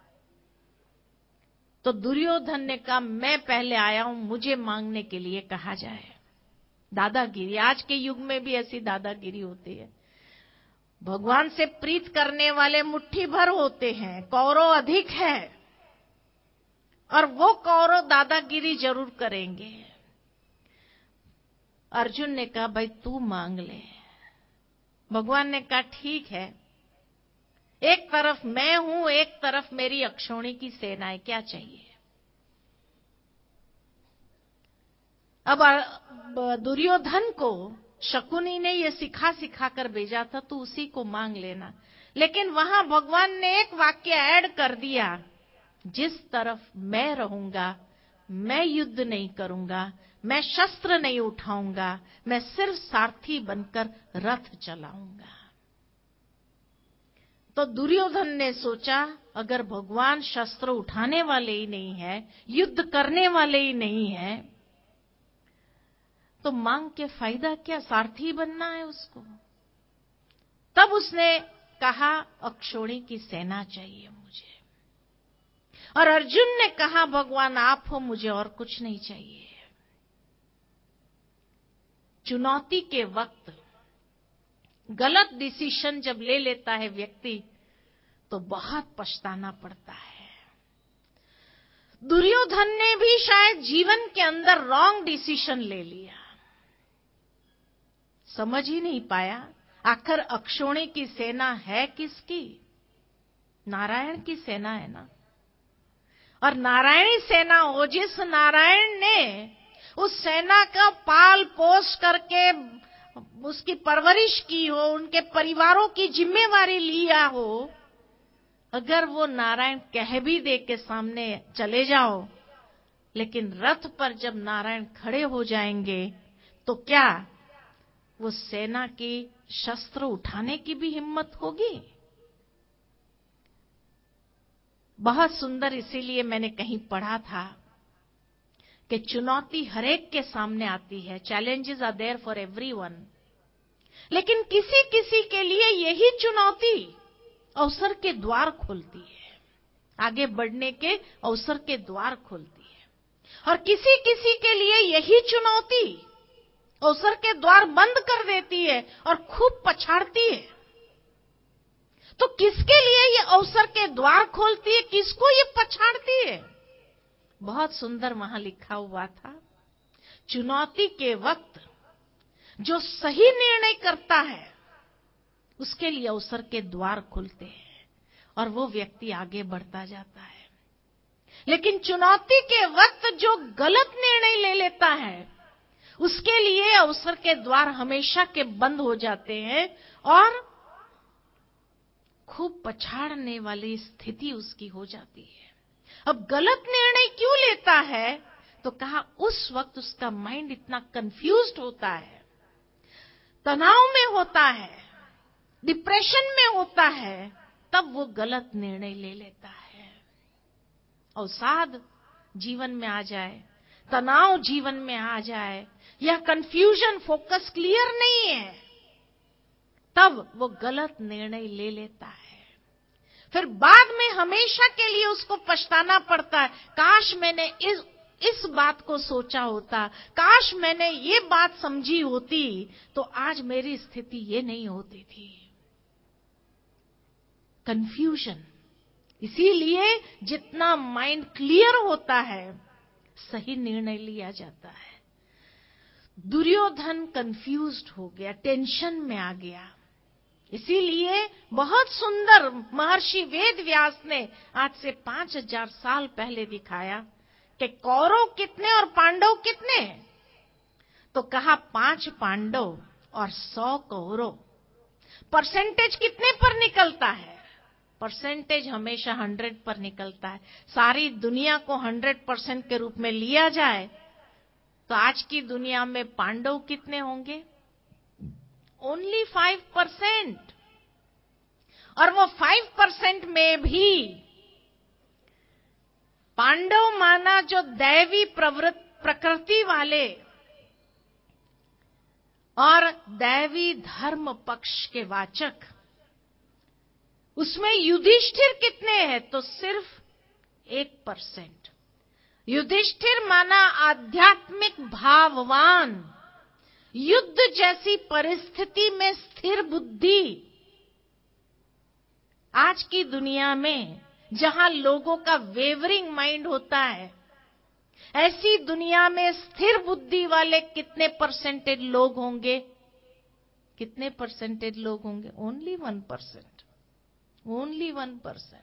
तो दुर्योधन ने कहा, मैं पहले आया हूं, मुझे मांगने के लिए कहा जाए। दादागिरी, आज के युग में भी ऐसी दादागिरी होती है। भगवान से प्रीत करने वाले मुट्ठी भर होते हैं, कौरव अधिक है, और वो कौरव दादागिरी जरूर करेंगे। अर्जुन ने कहा, भाई तू मांग ले। भगवान ने कहा, ठीक है, एक तरफ मैं हूं, एक तरफ मेरी अक्षौणी की सेना है, क्या चाहिए? अब दुर्योधन को शकुनी ने यह सिखा कर भेजा था, तो उसी को मांग लेना। लेकिन वहां भगवान ने एक वाक्य ऐड कर दिया, जिस तरफ मैं रहूंगा मैं युद्ध नहीं करूंगा, मैं शस्त्र नहीं उठाऊंगा, मैं सिर्फ सारथी बनकर रथ चलाऊंगा। तो दुर्योधन ने सोचा, अगर भगवान शस्त्र उठाने वाले ही नहीं है, युद्ध करने वाले ही नहीं है, तो मांग के फायदा क्या? सारथी बनना है उसको। तब उसने कहा, अक्षौणी की सेना चाहिए मुझे। और अर्जुन ने कहा, भगवान आप हो, मुझे और कुछ नहीं चाहिए। चुनौती के वक्त गलत डिसीजन जब ले लेता है व्यक्ति, तो बहुत पछताना पड़ता है। दुर्योधन ने भी शायद जीवन के अंदर रॉन्ग डिसीजन ले लिया, समझ ही नहीं पाया आखिर अक्षौणी की सेना है किसकी? नारायण की सेना है ना। और नारायणी सेना हो, जिस नारायण ने उस सेना का पाल पोष करके उसकी परवरिश की हो, उनके परिवारों की जिम्मेवारी लिया हो, अगर वो नारायण कह भी दे के सामने चले जाओ, लेकिन रथ पर जब नारायण खड़े हो जाएंगे, तो क्या वो सेना की शस्त्र उठाने की भी हिम्मत होगी? बहुत सुंदर, इसीलिए मैंने कहीं पढ़ा था कि चुनौती हरेक के सामने आती है, challenges are there for everyone, लेकिन किसी किसी के लिए यही चुनौती अवसर के द्वार खोलती है, आगे बढ़ने के अवसर के द्वार खोलती है। और किसी किसी के लिए यही चुनौती अवसर के द्वार बंद कर देती है और खूब पछाड़ती है। तो किसके लिए ये अवसर के द्वार खोलती है, किसको ये पछाड़ती है? बहुत सुंदर वहां लिखा हुआ था, चुनौती के वक्त जो सही निर्णय करता है उसके लिए अवसर के द्वार खुलते हैं और वो व्यक्ति आगे बढ़ता जाता है। लेकिन चुनौती के वक्त जो गलत निर्णय ले लेता है उसके लिए अवसर के द्वार हमेशा के बंद हो जाते हैं और खूब पछाड़ने वाली स्थिति उसकी हो जाती है। अब गलत निर्णय क्यों लेता है? तो कहा उस वक्त उसका माइंड इतना कंफ्यूज्ड होता है, तनाव में होता है, डिप्रेशन में होता है, तब वो गलत निर्णय ले लेता है। अवसाद जीवन में आ जाए, तनाव जीवन में आ जाए, या कंफ्यूजन, फोकस क्लियर नहीं है, तब वो गलत निर्णय ले लेता है। फिर बाद में हमेशा के लिए उसको पछताना पड़ता है, काश मैंने इस बात को सोचा होता, काश मैंने ये बात समझी होती तो आज मेरी स्थिति ये नहीं होती थी। कंफ्यूजन। इसीलिए जितना माइंड क्लियर होता है सही निर्णय लिया जाता है। दुर्योधन कंफ्यूज्ड हो गया, टेंशन में आ गया। इसीलिए बहुत सुंदर महर्षि वेद व्यास ने आज से 5000 साल पहले दिखाया कि कौरव कितने और पांडव कितने। तो कहा 5 पांडव और 100 कौरव। परसेंटेज कितने पर निकलता है? परसेंटेज हमेशा 100 पर निकलता है। सारी दुनिया को 100% के रूप में लिया जाए तो आज की दुनिया में पांडव कितने होंगे? ओनली 5%। और वो 5% में भी पांडव माना जो दैवी प्रकृति वाले और दैवी धर्म पक्ष के वाचक, उसमें युधिष्ठिर कितने हैं? तो सिर्फ 1%। युधिष्ठिर माना आध्यात्मिक भाववान, युद्ध जैसी परिस्थिति में स्थिर बुद्धि। आज की दुनिया में जहां लोगों का वेवरिंग माइंड होता है, ऐसी दुनिया में स्थिर बुद्धि वाले कितने परसेंटेज लोग होंगे? कितने परसेंटेज लोग होंगे? ओनली 1%। ओनली 1%।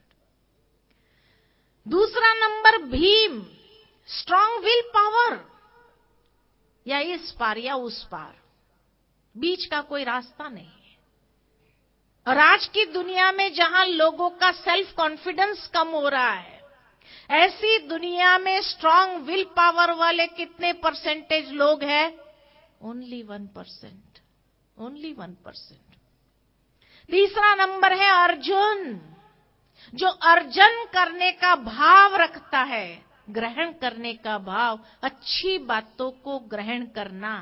दूसरा number Bhim, strong will power, या इस पार या उस पार, बीच का कोई रास्ता नहीं है। और आज की दुनिया में जहां लोगों का सेल्फ कॉन्फिडेंस कम हो रहा है, ऐसी दुनिया में स्ट्रॉन्ग विल पावर वाले कितने परसेंटेज लोग हैं? ओनली 1%। ओनली 1%। तीसरा नंबर है अर्जुन, जो अर्जन करने का भाव रखता है, ग्रहण करने का भाव, अच्छी बातों को ग्रहण करना,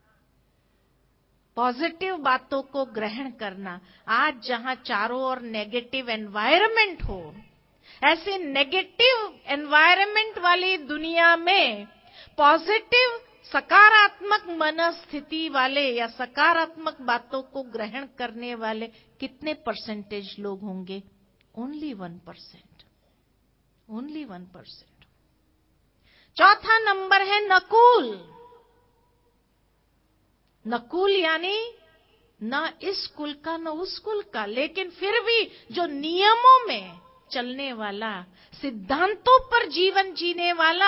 पॉजिटिव बातों को ग्रहण करना। आज जहां चारों ओर नेगेटिव एनवायरनमेंट हो, ऐसे नेगेटिव एनवायरनमेंट वाली दुनिया में पॉजिटिव सकारात्मक मनस्थिति वाले या सकारात्मक बातों को ग्रहण करने वाले कितने परसेंटेज लोग होंगे? ओनली 1%। ओनली 1%। चौथा नंबर है नकुल। नकुल यानी न इस कुल का न उस कुल का, लेकिन फिर भी जो नियमों में चलने वाला, सिद्धांतों पर जीवन जीने वाला,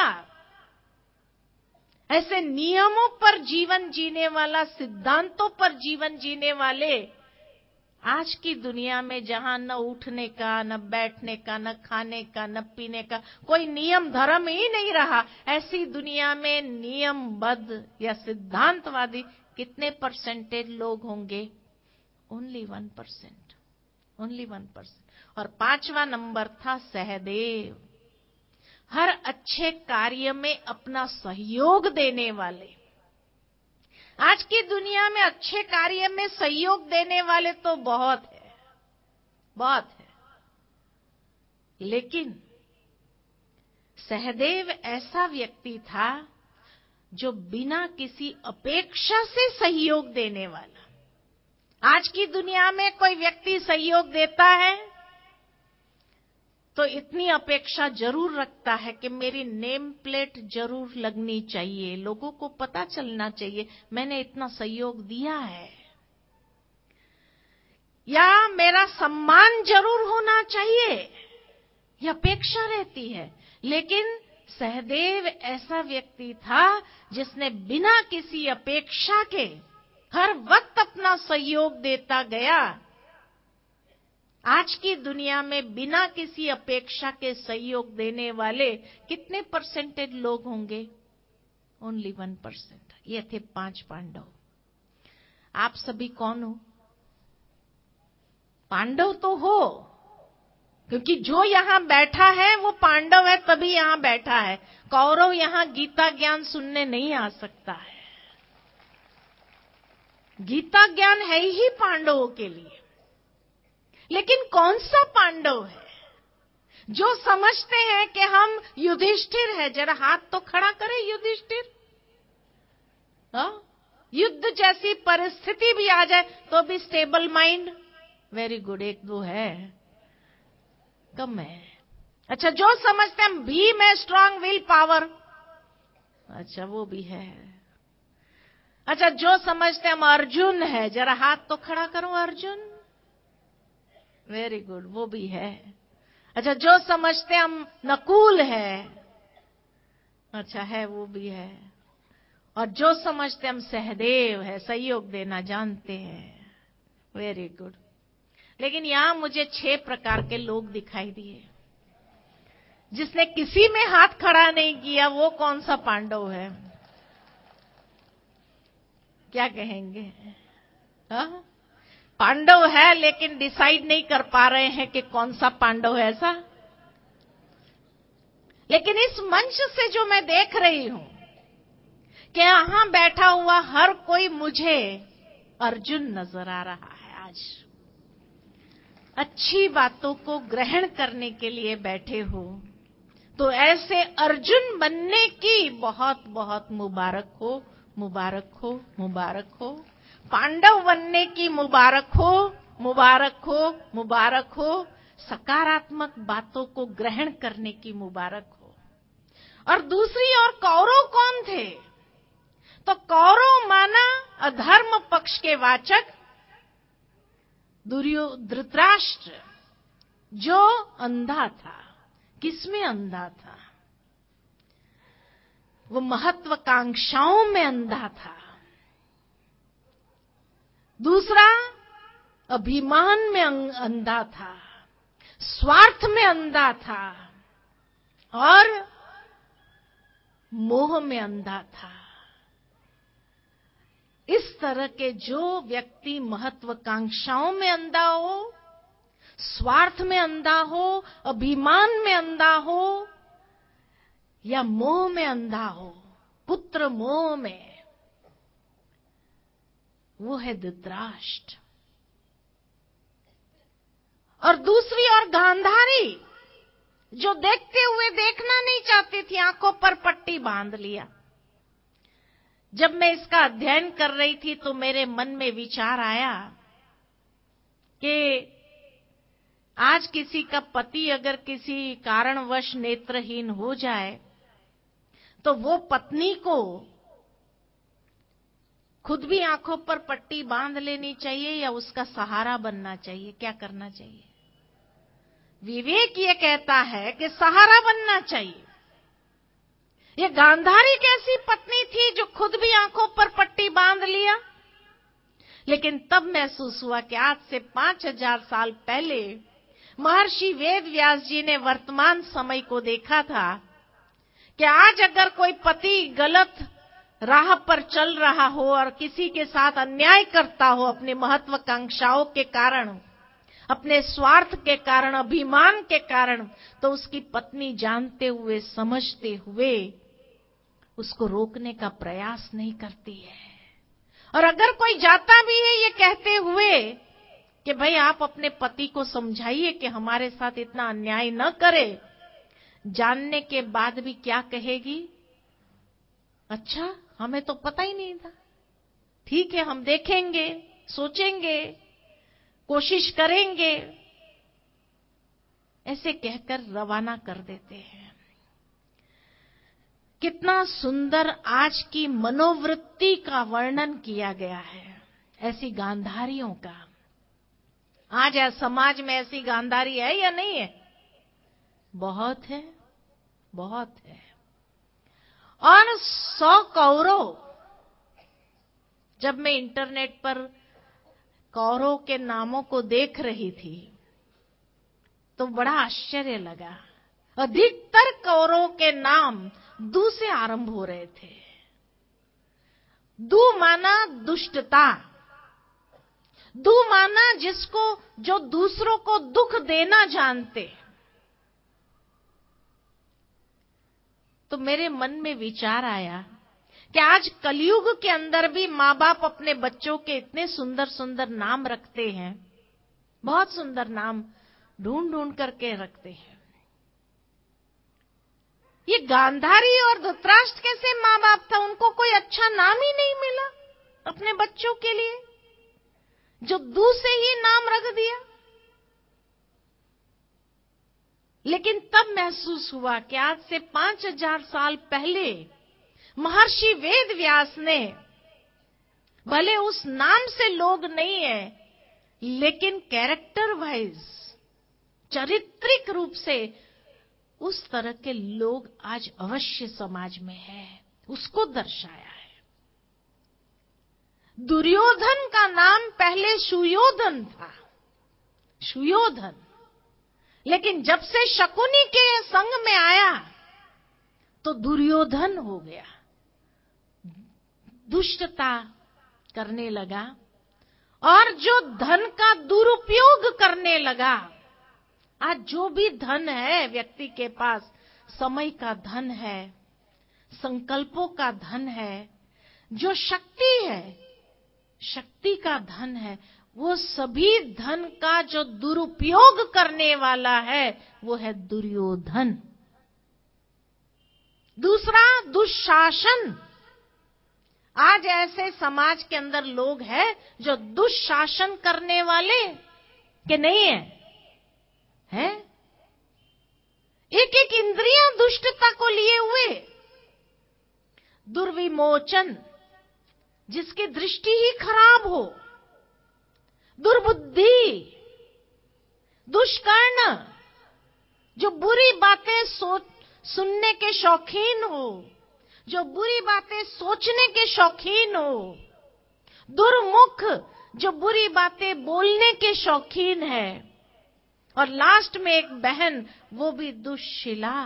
ऐसे नियमों पर जीवन जीने वाला, सिद्धांतों पर जीवन जीने वाले आज की दुनिया में जहां न उठने का, न बैठने का, न खाने का, न पीने का कोई नियम धर्म ही नहीं रहा, ऐसी दुनिया में नियमबद्ध या सिद्धांतवादी कितने परसेंटेज लोग होंगे? ओनली 1%। ओनली 1%। और पांचवा नंबर था सहदेव, हर अच्छे कार्य में अपना सहयोग देने वाले। आज की दुनिया में अच्छे कार्य में सहयोग देने वाले तो बहुत है, बहुत है, लेकिन सहदेव ऐसा व्यक्ति था जो बिना किसी अपेक्षा से सहयोग देने वाला। आज की दुनिया में कोई व्यक्ति सहयोग देता है तो इतनी अपेक्षा जरूर रखता है कि मेरी नेम प्लेट जरूर लगनी चाहिए, लोगों को पता चलना चाहिए मैंने इतना सहयोग दिया है, या मेरा सम्मान जरूर होना चाहिए, यह अपेक्षा रहती है। लेकिन सहदेव ऐसा व्यक्ति था जिसने बिना किसी अपेक्षा के हर वक्त अपना सहयोग देता गया। आज की दुनिया में बिना किसी अपेक्षा के सहयोग देने वाले कितने परसेंटेज लोग होंगे? ओनली 1%। ये थे 5 पांडव। आप सभी कौन हो? पांडव तो हो, क्योंकि जो यहां बैठा है वो पांडव है, तभी यहां बैठा है। कौरव यहां गीता ज्ञान सुनने नहीं आ सकता है। गीता ज्ञान है ही पांडवों के लिए। लेकिन कौन सा पांडव है जो समझते हैं कि हम युधिष्ठिर है? जरा हाथ तो खड़ा करें युधिष्ठिर। युद्ध जैसी परिस्थिति भी आ जाए तो भी स्टेबल माइंड। वेरी गुड, एक दो है, कम है। अच्छा, जो समझते हैं हम भीम है, स्ट्रांग विल पावर, अच्छा वो भी है। अच्छा, जो समझते हैं हम अर्जुन है, जरा हाथ तो खड़ा करो अर्जुन। वेरी गुड, वो भी है। अच्छा, जो समझते हैं हम नकुल है, अच्छा है, वो भी है। और जो समझते हम सहदेव है, सहयोग देना जानते हैं, वेरी गुड। लेकिन यहां मुझे 6 प्रकार के लोग दिखाई दिए। जिसने किसी में हाथ खड़ा नहीं किया वो कौन सा पांडव है? क्या कहेंगे? पांडव है लेकिन डिसाइड नहीं कर पा रहे हैं कि कौन सा पांडव है। ऐसा लेकिन इस मंच से जो मैं देख रही हूं कि यहां बैठा हुआ हर कोई मुझे अर्जुन नजर आ रहा है। आज अच्छी बातों को ग्रहण करने के लिए बैठे हो तो ऐसे अर्जुन बनने की बहुत बहुत मुबारक हो, मुबारक हो, मुबारक हो। पांडव बनने की मुबारक हो, मुबारक हो, मुबारक हो। सकारात्मक बातों को ग्रहण करने की मुबारक हो। और दूसरी ओर कौरव कौन थे? तो कौरव माना अधर्म पक्ष के वाचक धृतराष्ट्र, जो अंधा था। किसमें अंधा था? वो महत्वाकांक्षाओं में अंधा था। दूसरा, अभिमान में अंधा था, स्वार्थ में अंधा था और मोह में अंधा था। इस तरह के जो व्यक्ति महत्वाकांक्षाओं में अंधा हो, स्वार्थ में अंधा हो, अभिमान में अंधा हो या मोह में अंधा हो, पुत्र मोह में, वो है धृतराष्ट्र। और दूसरी ओर गांधारी, जो देखते हुए देखना नहीं चाहती थी, आंखों पर पट्टी बांध लिया। जब मैं इसका अध्ययन कर रही थी तो मेरे मन में विचार आया कि आज किसी का पति अगर किसी कारणवश नेत्रहीन हो जाए तो वो पत्नी को खुद भी आंखों पर पट्टी बांध लेनी चाहिए या उसका सहारा बनना चाहिए? क्या करना चाहिए? विवेक ये कहता है कि सहारा बनना चाहिए। ये गांधारी कैसी पत्नी थी जो खुद भी आंखों पर पट्टी बांध लिया? लेकिन तब महसूस हुआ कि आज से 5000 साल पहले महर्षि वेद व्यास जी ने वर्तमान समय को देखा था कि आज अगर कोई पति गलत राह पर चल रहा हो और किसी के साथ अन्याय करता हो अपनी महत्वाकांक्षाओं के कारण, अपने स्वार्थ के कारण, अभिमान के कारण, तो उसकी पत्नी जानते हुए समझते हुए उसको रोकने का प्रयास नहीं करती है। और अगर कोई जाता भी है ये कहते हुए कि भाई आप अपने पति को समझाइए कि हमारे साथ इतना अन्याय न करे, जानने के बाद भी क्या कहेगी? अच्छा, हमें तो पता ही नहीं था, ठीक है हम देखेंगे, सोचेंगे, कोशिश करेंगे, ऐसे कहकर रवाना कर देते हैं। कितना सुंदर आज की मनोवृत्ति का वर्णन किया गया है ऐसी गांधारियों का। आज समाज में ऐसी गांधारी है या नहीं है? बहुत है, बहुत है। और 100 कौरव, जब मैं इंटरनेट पर कौरव के नामों को देख रही थी तो बड़ा आश्चर्य लगा। अधिकतर कौरव के नाम दू से आरंभ हो रहे थे। दू माना दुष्टता, दू माना जिसको जो दूसरों को दुख देना जानते। तो मेरे मन में विचार आया कि आज कलयुग के अंदर भी माँ बाप अपने बच्चों के इतने सुंदर सुंदर नाम रखते हैं, बहुत सुंदर नाम ढूंढ ढूंढ करके रखते हैं। ये गांधारी और धृतराष्ट्र कैसे माँ बाप था? उनको कोई अच्छा नाम ही नहीं मिला अपने बच्चों के लिए, जो दू से ही नाम रख दिया। लेकिन तब महसूस हुआ कि आज से 5000 साल पहले महर्षि वेद व्यास ने, भले उस नाम से लोग नहीं है, लेकिन कैरेक्टर वाइज, चारित्रिक रूप से उस तरह के लोग आज अवश्य समाज में हैं, उसको दर्शाया है। दुर्योधन का नाम पहले सुयोधन था, सुयोधन, लेकिन जब से शकुनी के संग में आया तो दुर्योधन हो गया, दुष्टता करने लगा और जो धन का दुरुपयोग करने लगा। आज जो भी धन है व्यक्ति के पास, समय का धन है, संकल्पों का धन है, जो शक्ति है, शक्ति का धन है, वो सभी धन का जो दुरुपयोग करने वाला है वो है दुर्योधन। दूसरा, दुशासन। आज ऐसे समाज के अंदर लोग हैं जो दुशासन करने वाले के नहीं है, हैं? एक एक इंद्रियां दुष्टता को लिए हुए, दुर्विमोचन, जिसकी दृष्टि ही खराब हो, दुर्बुद्धि, दुष्कर्ण, जो बुरी बातें सुनने के शौकीन हो, जो बुरी बातें सोचने के शौकीन हो, दुर्मुख, जो बुरी बातें बोलने के शौकीन है, और लास्ट में एक बहन, वो भी दुश्शीला।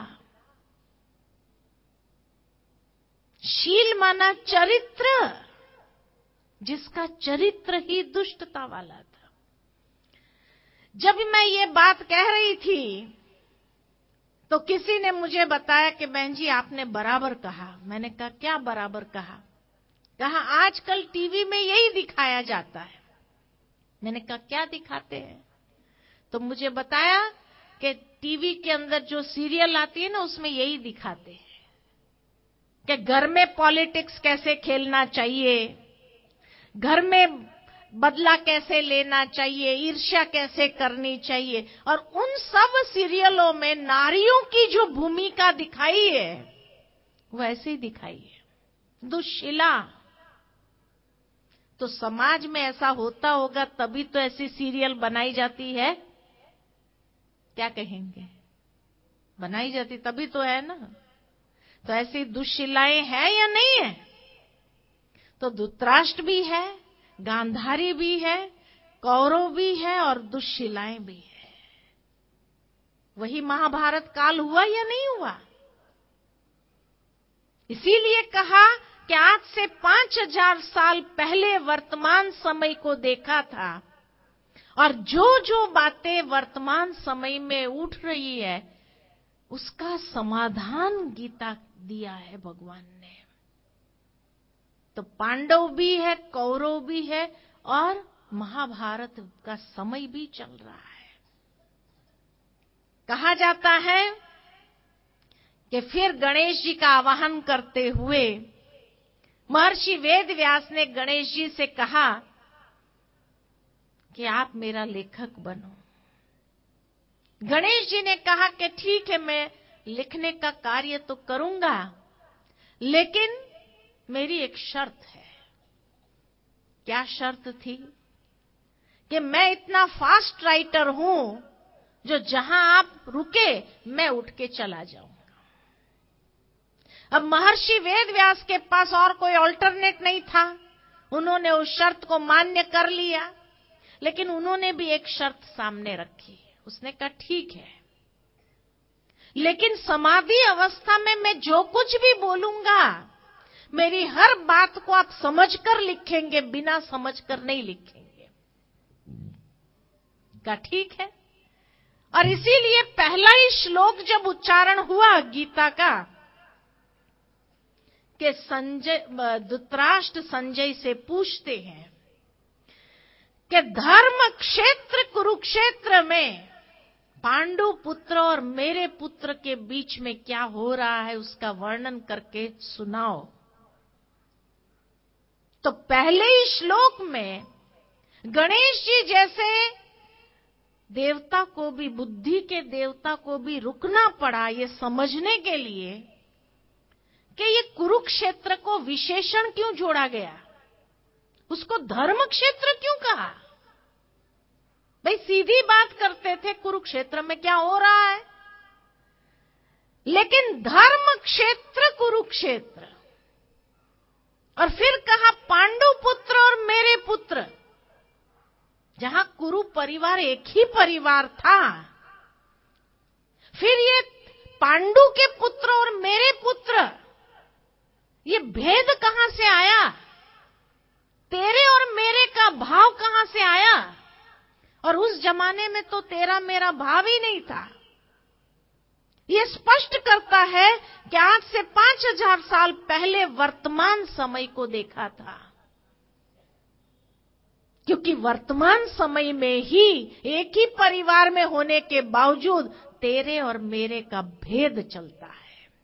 शील माना चरित्र, जिसका चरित्र ही दुष्टता वाला था। जब मैं ये बात कह रही थी तो किसी ने मुझे बताया कि बहन जी आपने बराबर कहा। मैंने कहा क्या बराबर कहा? कहा आजकल टीवी में यही दिखाया जाता है। मैंने कहा क्या दिखाते हैं? तो मुझे बताया कि टीवी के अंदर जो सीरियल आती है ना, उसमें यही दिखाते हैं कि घर में पॉलिटिक्स कैसे खेलना चाहिए, घर में बदला कैसे लेना चाहिए, ईर्ष्या कैसे करनी चाहिए। और उन सब सीरियलों में नारियों की जो भूमिका दिखाई है वो ऐसे ही दिखाई है, दुश्शीला। तो समाज में ऐसा होता होगा तभी तो ऐसी सीरियल बनाई जाती है। क्या कहेंगे? बनाई जाती तभी तो है ना। तो ऐसी दुश्शीलाएं हैं या नहीं है? तो धृतराष्ट्र भी है, गांधारी भी है, कौरव भी है और दुश्शीलाएं भी है। वही महाभारत काल हुआ या नहीं हुआ? इसीलिए कहा कि आज से 5000 साल पहले वर्तमान समय को देखा था, और जो जो बातें वर्तमान समय में उठ रही है उसका समाधान गीता दिया है भगवान ने। तो पांडव भी है, कौरव भी है, और महाभारत का समय भी चल रहा है। कहा जाता है कि फिर गणेश जी का आवाहन करते हुए महर्षि वेदव्यास ने गणेश जी से कहा कि आप मेरा लेखक बनो। गणेश जी ने कहा कि ठीक है, मैं लिखने का कार्य तो करूंगा, लेकिन मेरी एक शर्त है। क्या शर्त थी? कि मैं इतना फास्ट राइटर हूं जो जहां आप रुके मैं उठ के चला जाऊंगा। अब महर्षि वेदव्यास के पास और कोई ऑल्टरनेट नहीं था। उन्होंने उस शर्त को मान्य कर लिया, लेकिन उन्होंने भी एक शर्त सामने रखी। उसने कहा ठीक है, लेकिन समाधि अवस्था में मैं जो कुछ भी बोलूंगा, मेरी हर बात को आप समझकर लिखेंगे, बिना समझकर नहीं लिखेंगे। कहा ठीक है। और इसीलिए पहला ही श्लोक जब उच्चारण हुआ गीता का कि धृतराष्ट्र संजय से पूछते हैं कि धर्म क्षेत्र कुरुक्षेत्र में पांडु पुत्र और मेरे पुत्र के बीच में क्या हो रहा है, उसका वर्णन करके सुनाओ। तो पहले ही श्लोक में गणेश जी जैसे देवता को भी, बुद्धि के देवता को भी रुकना पड़ा ये समझने के लिए कि ये कुरुक्षेत्र को विशेषण क्यों जोड़ा गया, उसको धर्म क्षेत्र क्यों कहा। भाई सीधी बात करते थे, कुरुक्षेत्र में क्या हो रहा है, लेकिन धर्म क्षेत्र कुरुक्षेत्र। और फिर कहा पांडु पुत्र और मेरे पुत्र, जहां कुरु परिवार एक ही परिवार था। फिर ये पांडु के पुत्र और मेरे पुत्र, ये भेद कहां से आया, तेरे और मेरे का भाव कहां से आया। और उस जमाने में तो तेरा मेरा भाव ही नहीं था। ये स्पष्ट करता है कि आज से 5000 साल पहले वर्तमान समय को देखा था, क्योंकि वर्तमान समय में ही एक ही परिवार में होने के बावजूद तेरे और मेरे का भेद चलता है।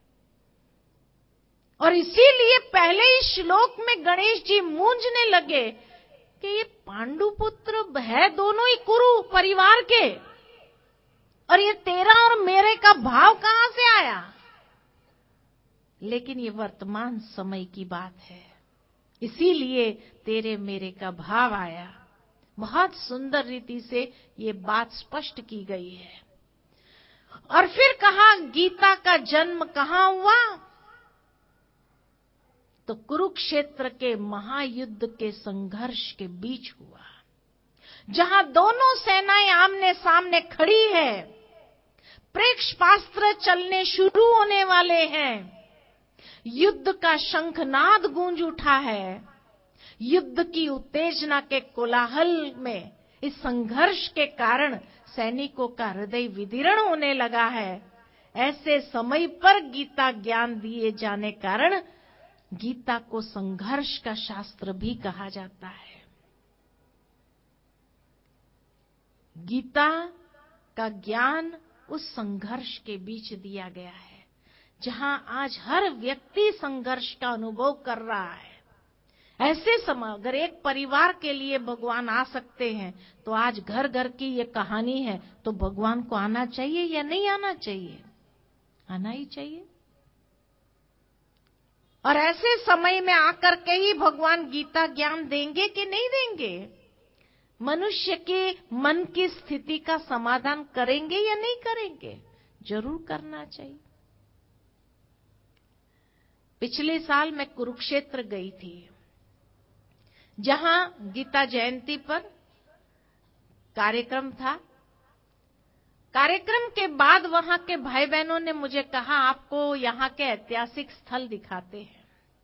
और इसीलिए पहले ही श्लोक में गणेश जी मूंझने लगे कि ये पांडुपुत्र है दोनों ही कुरु परिवार के, और ये तेरा और मेरे का भाव कहां से आया। लेकिन ये वर्तमान समय की बात है, इसीलिए तेरे मेरे का भाव आया। बहुत सुंदर रीति से ये बात स्पष्ट की गई है। और फिर कहा गीता का जन्म कहां हुआ, तो कुरुक्षेत्र के महायुद्ध के संघर्ष के बीच हुआ, जहां दोनों सेनाएं आमने सामने खड़ी है, प्रेक्षपास्त्र चलने शुरू होने वाले हैं, युद्ध का शंखनाद गूंज उठा है। युद्ध की उत्तेजना के कोलाहल में इस संघर्ष के कारण सैनिकों का हृदय विदीर्ण होने लगा है। ऐसे समय पर गीता ज्ञान दिए जाने कारण गीता को संघर्ष का शास्त्र भी कहा जाता है। गीता का ज्ञान उस संघर्ष के बीच दिया गया है, जहां आज हर व्यक्ति संघर्ष का अनुभव कर रहा है। ऐसे समय अगर एक परिवार के लिए भगवान आ सकते हैं, तो आज घर घर की ये कहानी है, तो भगवान को आना चाहिए या नहीं आना चाहिए? आना ही चाहिए। और ऐसे समय में आकर के ही भगवान गीता ज्ञान देंगे कि नहीं देंगे? मनुष्य के मन की स्थिति का समाधान करेंगे या नहीं करेंगे? जरूर करना चाहिए। पिछले साल मैं कुरुक्षेत्र गई थी, जहां गीता जयंती पर कार्यक्रम था। कार्यक्रम के बाद वहां के भाई बहनों ने मुझे कहा, आपको यहां के ऐतिहासिक स्थल दिखाते हैं।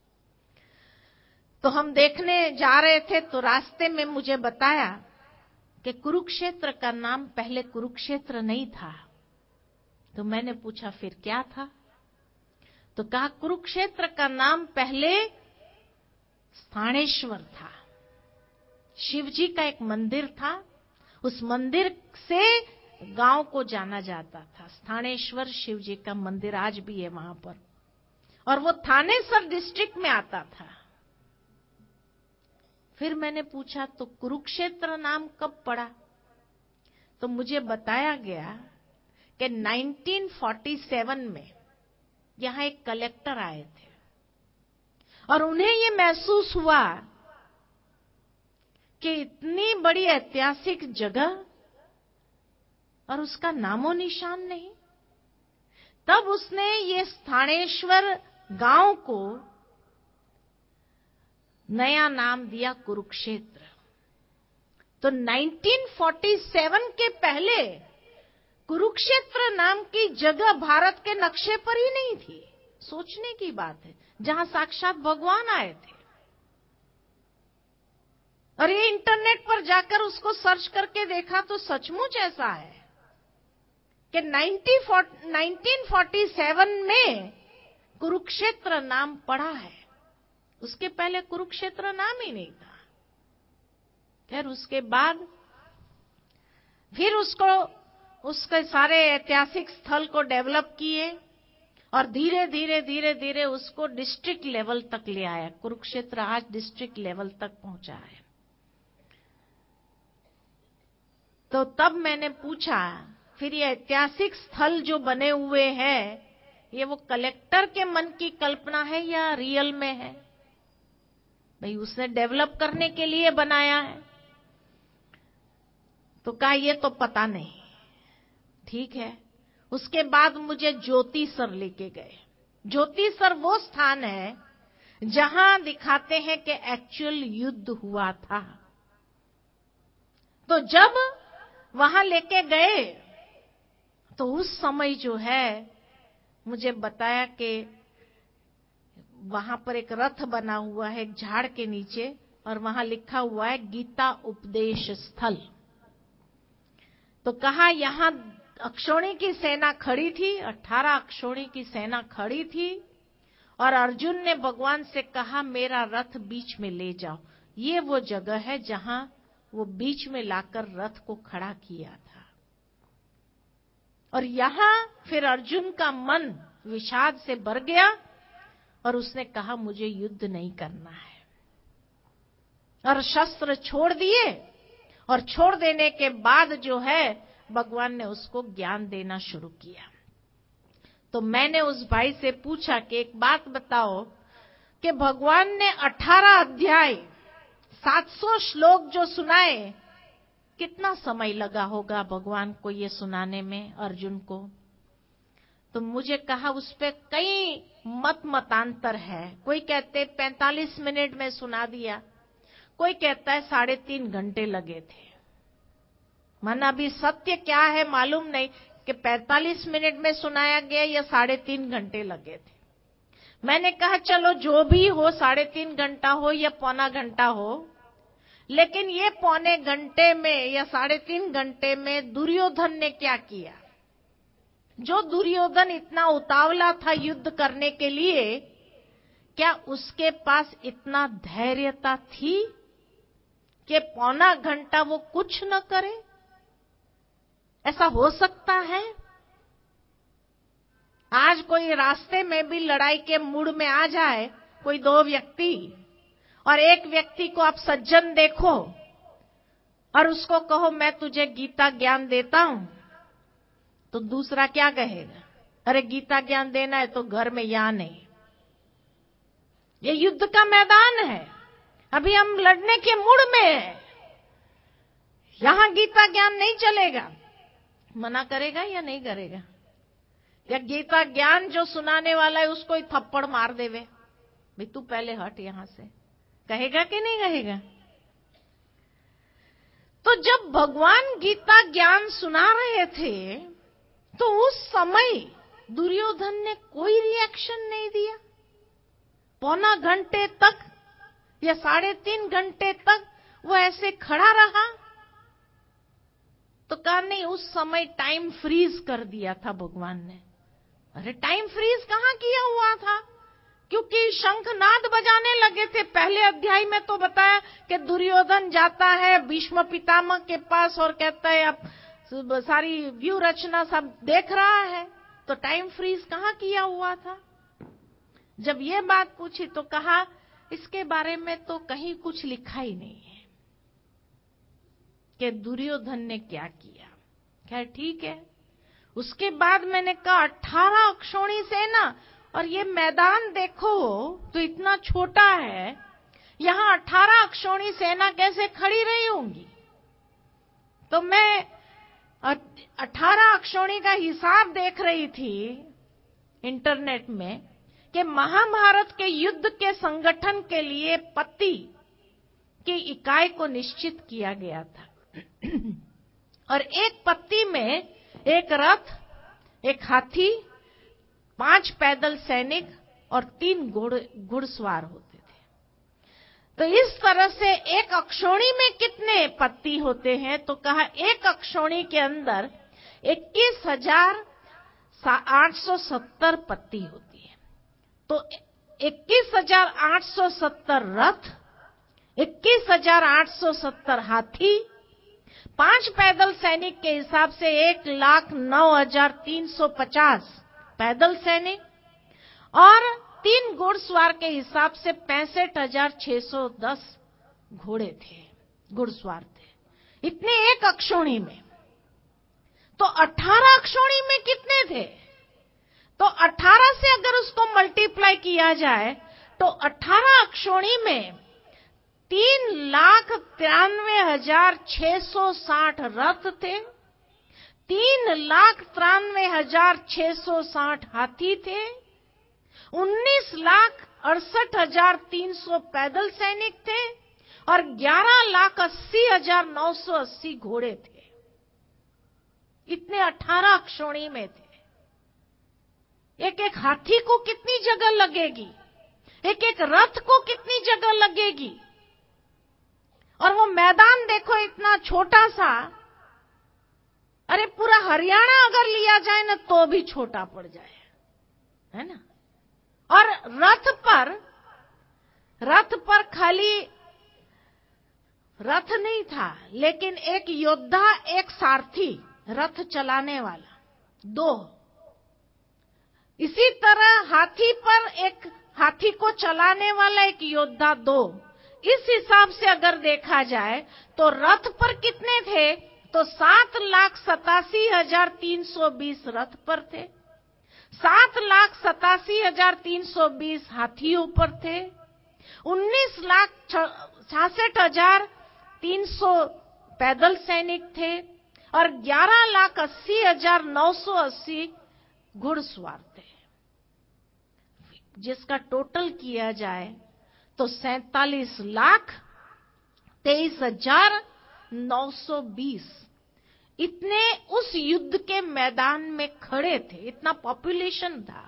तो हम देखने जा रहे थे, तो रास्ते में मुझे बताया कि कुरुक्षेत्र का नाम पहले कुरुक्षेत्र नहीं था। तो मैंने पूछा फिर क्या था? तो कहा कुरुक्षेत्र का नाम पहले स्थानेश्वर था। शिव जी का एक मंदिर था, उस मंदिर से गांव को जाना जाता था। स्थानेश्वर शिव जी का मंदिर आज भी है वहां पर, और वो थानेसर डिस्ट्रिक्ट में आता था। फिर मैंने पूछा तो कुरुक्षेत्र नाम कब पड़ा? तो मुझे बताया गया कि 1947 में यहां एक कलेक्टर आए थे, और उन्हें ये महसूस हुआ कि इतनी बड़ी ऐतिहासिक जगह और उसका नामो निशान नहीं। तब उसने ये स्थानेश्वर गांव को नया नाम दिया कुरुक्षेत्र। तो 1947 के पहले कुरुक्षेत्र नाम की जगह भारत के नक्शे पर ही नहीं थी। सोचने की बात है, जहां साक्षात भगवान आए थे। और ये इंटरनेट पर जाकर उसको सर्च करके देखा तो सचमुच ऐसा है कि 1947 में कुरुक्षेत्र नाम पड़ा है। उसके पहले कुरुक्षेत्र नाम ही नहीं था। फिर उसके बाद फिर उसके सारे ऐतिहासिक स्थल को डेवलप किए, और धीरे धीरे उसको डिस्ट्रिक्ट लेवल तक ले आया। कुरुक्षेत्र आज डिस्ट्रिक्ट लेवल तक पहुंचा है। तो तब मैंने पूछा, फिर ये ऐतिहासिक स्थल जो बने हुए हैं, ये वो कलेक्टर के मन की कल्पना है या रियल में है? भाई उसने डेवलप करने के लिए बनाया है। तो कहा ये तो पता नहीं। ठीक है। उसके बाद मुझे ज्योतिसर लेके गए। ज्योतिसर वो स्थान है जहां दिखाते हैं कि एक्चुअल युद्ध हुआ था। तो जब वहां लेके गए तो उस समय जो है मुझे बताया कि वहां पर एक रथ बना हुआ है एक झाड़ के नीचे, और वहां लिखा हुआ है गीता उपदेश स्थल। तो कहा यहां अक्षौणी की सेना खड़ी थी, 18 अक्षौणी की सेना खड़ी थी, और अर्जुन ने भगवान से कहा मेरा रथ बीच में ले जाओ। ये वो जगह है जहां वो बीच में लाकर रथ को खड़ा किया था। और यहां फिर अर्जुन का मन विषाद से भर गया और उसने कहा मुझे युद्ध नहीं करना है, और शस्त्र छोड़ दिए। और छोड़ देने के बाद जो है भगवान ने उसको ज्ञान देना शुरू किया। तो मैंने उस भाई से पूछा कि एक बात बताओ कि भगवान ने 18 अध्याय 700 श्लोक जो सुनाए, कितना समय लगा होगा भगवान को ये सुनाने में, अर्जुन को? तो मुझे कहा उस पे कई मतांतर है। कोई कहते 45 मिनट में सुना दिया, कोई कहता है 3.5 घंटे लगे थे। मन अभी सत्य क्या है मालूम नहीं कि 45 मिनट में सुनाया गया या 3.5 घंटे लगे थे। मैंने कहा चलो जो भी हो, 3.5 घंटा हो या पौना घंटा हो, लेकिन ये पौने घंटे में या 3.5 घंटे में दुर्योधन ने क्या किया? जो दुर्योधन इतना उतावला था युद्ध करने के लिए, क्या उसके पास इतना धैर्यता थी कि पौना घंटा वो कुछ न करे? ऐसा हो सकता है? आज कोई रास्ते में भी लड़ाई के मूड में आ जाए, कोई 2 व्यक्ति, और एक व्यक्ति को आप सज्जन देखो और उसको कहो मैं तुझे गीता ज्ञान देता हूं, तो दूसरा क्या कहेगा? अरे गीता ज्ञान देना है तो घर में यहां नहीं। ये युद्ध का मैदान है, अभी हम लड़ने के मूड में हैं, यहां गीता ज्ञान नहीं चलेगा। मना करेगा या नहीं करेगा? या गीता ज्ञान जो सुनाने वाला है उसको ही थप्पड़ मार देवे, भाई तू पहले हट यहां से, कहेगा कि नहीं कहेगा? तो जब भगवान गीता ज्ञान सुना रहे थे तो उस समय दुर्योधन ने कोई रिएक्शन नहीं दिया। पौना घंटे तक या 3.5 घंटे तक वो ऐसे खड़ा रहा। तो कहा नहीं, उस समय टाइम फ्रीज कर दिया था भगवान ने। अरे टाइम फ्रीज कहां किया हुआ था? क्योंकि शंखनाद बजाने लगे थे। पहले अध्याय में तो बताया कि दुर्योधन जाता है भीष्म पितामह के पास और कहता है अब सारी व्यू रचना सब देख रहा है, तो टाइम फ्रीज कहां किया हुआ था? जब ये बात पूछी तो कहा इसके बारे में तो कहीं कुछ लिखा ही नहीं है कि दुर्योधन ने क्या किया। खैर ठीक है। उसके बाद मैंने कहा 18 अक्षौणी सेना, और ये मैदान देखो तो इतना छोटा है, यहां 18 अक्षौणी सेना कैसे खड़ी रही होंगी? तो मैं 18 अक्षौणी का हिसाब देख रही थी इंटरनेट में कि महाभारत के युद्ध के संगठन के लिए पत्ती की इकाई को निश्चित किया गया था। और एक पत्ती में एक रथ, एक हाथी, 5 पैदल सैनिक और 3 घुड़सवार होते थे। तो इस तरह से एक अक्षौणी में कितने पत्ती होते हैं? तो कहा एक अक्षौणी के अंदर 21,870 पत्ती होती है। तो 21,870 रथ, 21,870 हाथी, 5 पैदल सैनिक के हिसाब से 1,09,350 पैदल सैनिक, और 3 घुड़सवार के हिसाब से 65,610 घोड़े थे, घुड़सवार थे। इतने एक अक्षौणी में। तो 18 अक्षौणी में कितने थे? तो 18 से अगर उसको मल्टीप्लाई किया जाए तो 18 अक्षौणी में 3,93,660 रथ थे, 3,93,660 हाथी थे, 19,68,300 पैदल सैनिक थे, और 11,80,980 घोड़े थे। इतने 18 अक्षौणी में थे। एक एक हाथी को कितनी जगह लगेगी? एक एक रथ को कितनी जगह लगेगी? और वो मैदान देखो इतना छोटा सा। अरे पूरा हरियाणा अगर लिया जाए ना तो भी छोटा पड़ जाए, है ना। और रथ पर खाली रथ नहीं था, लेकिन एक योद्धा, एक सारथी, रथ चलाने वाला, 2। इसी तरह हाथी पर एक हाथी को चलाने वाला एक योद्धा, 2। इस हिसाब से अगर देखा जाए तो रथ पर कितने थे, तो 7,87,320 रथ पर थे, 7,87,320 हाथियों पर थे, 19,66,300 पैदल सैनिक थे और 11,80,980 घुड़सवार थे, जिसका टोटल किया जाए तो 47,23,920 इतने उस युद्ध के मैदान में खड़े थे। इतना पॉपुलेशन था।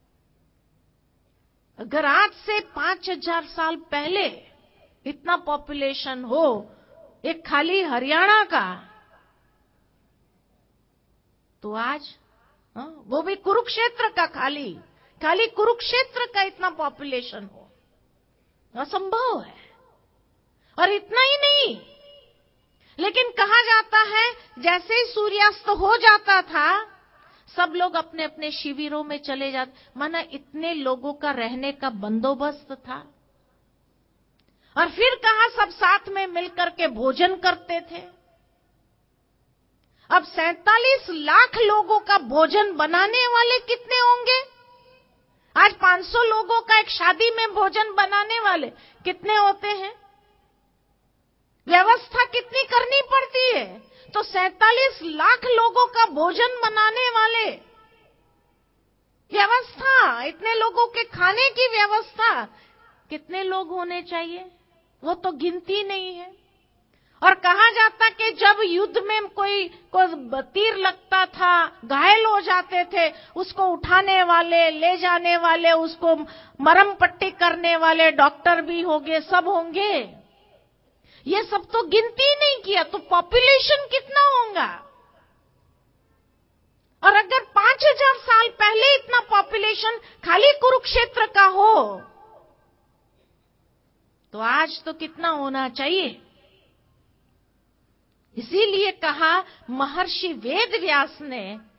अगर आज से 5,000 साल पहले इतना पॉपुलेशन हो एक खाली हरियाणा का, तो आज वो भी कुरुक्षेत्र का, खाली कुरुक्षेत्र का इतना पॉपुलेशन हो, असंभव है। और इतना ही नहीं, लेकिन कहा जाता है जैसे ही सूर्यास्त हो जाता था सब लोग अपने अपने शिविरों में चले जाते, माना इतने लोगों का रहने का बंदोबस्त था। और फिर कहा सब साथ में मिलकर के भोजन करते थे। अब 47 लाख लोगों का भोजन बनाने वाले कितने होंगे? आज 500 लोगों का एक शादी में भोजन बनाने वाले कितने होते हैं? व्यवस्था कितनी करनी पड़ती है? तो 47 लाख लोगों का भोजन बनाने वाले, व्यवस्था, इतने लोगों के खाने की व्यवस्था, कितने लोग होने चाहिए? वो तो गिनती नहीं है। और कहा जाता कि जब युद्ध में कोई तीर लगता था, घायल हो जाते थे, उसको उठाने वाले, ले जाने वाले, उसको मरहम पट्टी करने वाले डॉक्टर भी होंगे, सब होंगे। ये सब तो गिनती नहीं किया, तो पॉपुलेशन कितना होगा? और अगर 5,000 साल पहले इतना पॉपुलेशन खाली कुरुक्षेत्र का हो, तो आज तो कितना होना चाहिए? इसीलिए कहा महर्षि वेदव्यास ने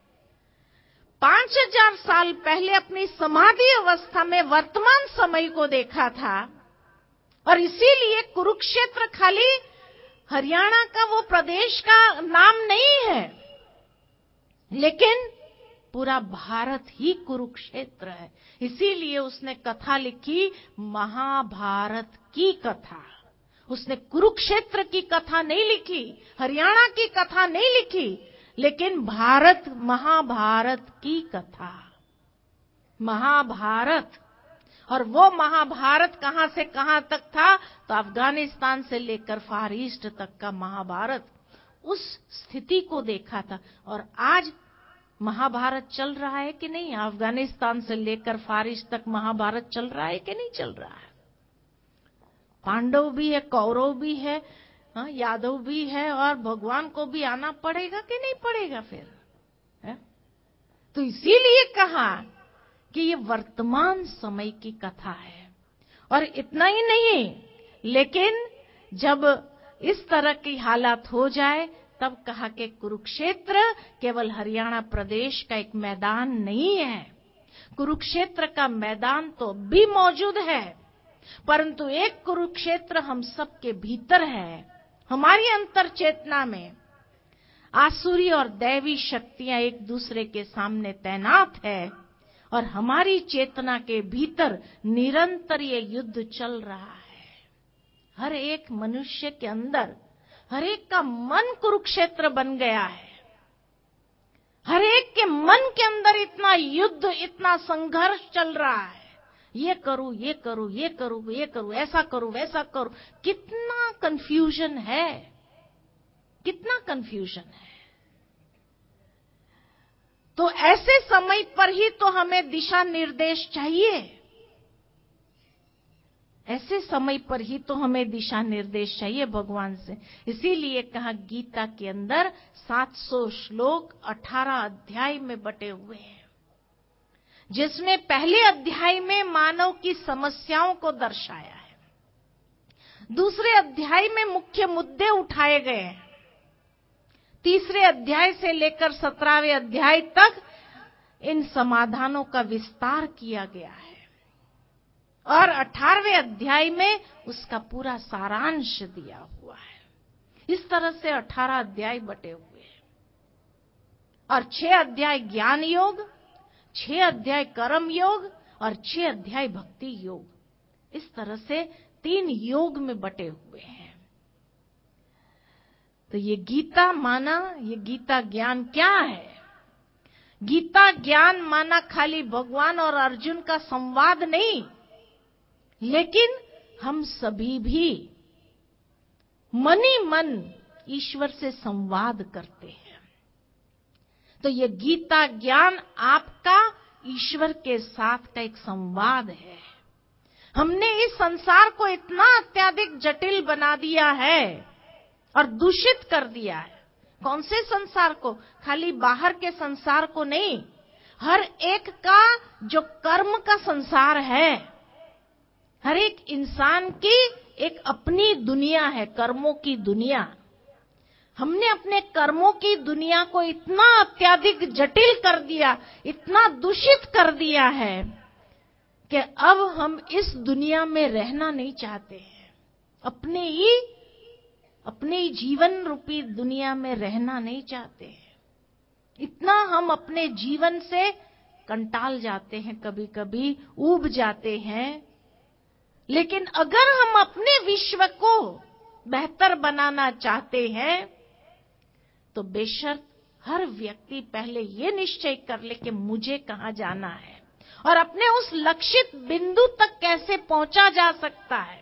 5,000 साल पहले अपनी समाधि अवस्था में वर्तमान समय को देखा था, और इसीलिए कुरुक्षेत्र खाली हरियाणा का वो प्रदेश का नाम नहीं है, लेकिन पूरा भारत ही कुरुक्षेत्र है। इसीलिए उसने कथा लिखी, महाभारत की कथा। उसने कुरुक्षेत्र की कथा नहीं लिखी, हरियाणा की कथा नहीं लिखी, लेकिन महाभारत की कथा, महाभारत। और वो महाभारत कहां से कहां तक था? तो अफगानिस्तान से लेकर फार ईस्ट तक का महाभारत, उस स्थिति को देखा था। और आज महाभारत चल रहा है कि नहीं? अफगानिस्तान से लेकर फार ईस्ट तक महाभारत चल रहा है कि नहीं चल रहा है? पांडव भी है, कौरव भी है, यादव भी है, और भगवान को भी आना पड़ेगा कि नहीं पड़ेगा फिर, है? तो इसीलिए कहा कि ये वर्तमान समय की कथा है। और इतना ही नहीं, लेकिन जब इस तरह की हालत हो जाए तब कहा कि कुरुक्षेत्र केवल हरियाणा प्रदेश का एक मैदान नहीं है। कुरुक्षेत्र का मैदान तो भी मौजूद है, परंतु एक कुरुक्षेत्र हम सबके भीतर है। हमारी अंतर चेतना में आसुरी और दैवी शक्तियां एक दूसरे के सामने तैनात है, और हमारी चेतना के भीतर निरंतर ये युद्ध चल रहा है। हर एक मनुष्य के अंदर, हर एक का मन कुरुक्षेत्र बन गया है। हर एक के मन के अंदर इतना युद्ध, इतना संघर्ष चल रहा है। ये करूं, ये करूं, ये करूं, ये करूं, ऐसा करूं, वैसा करूं। कितना कंफ्यूजन है, कितना कंफ्यूजन है। तो ऐसे समय पर ही तो हमें दिशा निर्देश चाहिए। ऐसे समय पर ही तो हमें दिशा निर्देश चाहिए भगवान से। इसीलिए कहा गीता के अंदर 700 श्लोक 18 अध्याय में बटे हुए हैं, जिसमें पहले अध्याय में मानव की समस्याओं को दर्शाया है, दूसरे अध्याय में मुख्य मुद्दे उठाए गए हैं, तीसरे अध्याय से लेकर 17वें अध्याय तक इन समाधानों का विस्तार किया गया है, और 18वें अध्याय में उसका पूरा सारांश दिया हुआ है। इस तरह से 18 अध्याय बटे हुए हैं, और 6 अध्याय ज्ञान योग, 6 अध्याय कर्म योग और 6 अध्याय भक्ति योग। इस तरह से 3 योग में बटे हुए हैं। तो ये गीता माना, ये गीता ज्ञान क्या है? गीता ज्ञान माना खाली भगवान और अर्जुन का संवाद नहीं, लेकिन हम सभी भी मन ही मन ईश्वर से संवाद करते हैं। तो ये गीता ज्ञान आपका ईश्वर के साथ का एक संवाद है। हमने इस संसार को इतना अत्यधिक जटिल बना दिया है और दूषित कर दिया है। कौन से संसार को? खाली बाहर के संसार को नहीं, हर एक का जो कर्म का संसार है, हर एक इंसान की एक अपनी दुनिया है, कर्मों की दुनिया। हमने अपने कर्मों की दुनिया को इतना अत्यधिक जटिल कर दिया, इतना दूषित कर दिया है कि अब हम इस दुनिया में रहना नहीं चाहते हैं। अपने ही जीवन रूपी दुनिया में रहना नहीं चाहते हैं। इतना हम अपने जीवन से कंटाल जाते हैं, कभी कभी ऊब जाते हैं। लेकिन अगर हम अपने विश्व को बेहतर बनाना चाहते हैं तो बेशर्त हर व्यक्ति पहले ये निश्चय कर ले कि मुझे कहां जाना है और अपने उस लक्षित बिंदु तक कैसे पहुंचा जा सकता है।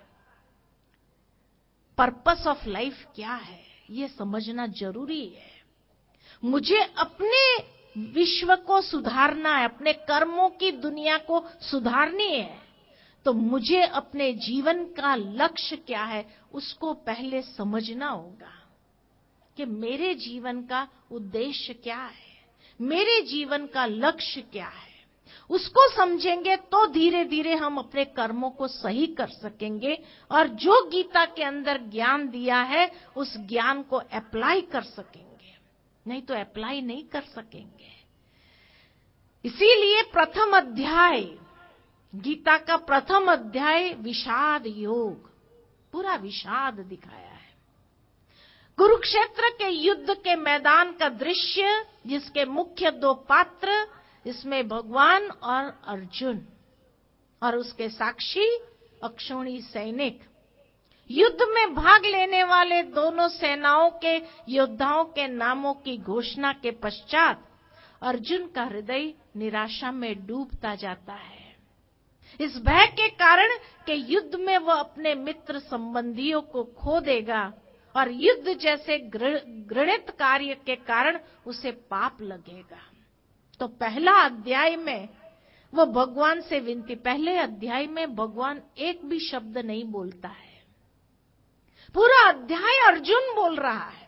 पर्पस ऑफ लाइफ क्या है, ये समझना जरूरी है। मुझे अपने विश्व को सुधारना है, अपने कर्मों की दुनिया को सुधारनी है, तो मुझे अपने जीवन का लक्ष्य क्या है उसको पहले समझना होगा कि मेरे जीवन का उद्देश्य क्या है, मेरे जीवन का लक्ष्य क्या है। उसको समझेंगे तो धीरे धीरे हम अपने कर्मों को सही कर सकेंगे और जो गीता के अंदर ज्ञान दिया है उस ज्ञान को अप्लाई कर सकेंगे, नहीं तो अप्लाई नहीं कर सकेंगे। इसीलिए प्रथम अध्याय, गीता का प्रथम अध्याय विषाद योग, पूरा विषाद दिखाया है। कुरुक्षेत्र के युद्ध के मैदान का दृश्य, जिसके मुख्य 2 पात्र, इसमें भगवान और अर्जुन और उसके साक्षी अक्षौणी सैनिक, युद्ध में भाग लेने वाले दोनों सेनाओं के योद्धाओं के नामों की घोषणा के पश्चात अर्जुन का हृदय निराशा में डूबता जाता है, इस भय के कारण कि युद्ध में वह अपने मित्र संबंधियों को खो देगा और युद्ध जैसे घृणित कार्य के कारण उसे पाप लगेगा। तो पहला अध्याय में वो भगवान से विनती, पहले अध्याय में भगवान एक भी शब्द नहीं बोलता है, पूरा अध्याय अर्जुन बोल रहा है,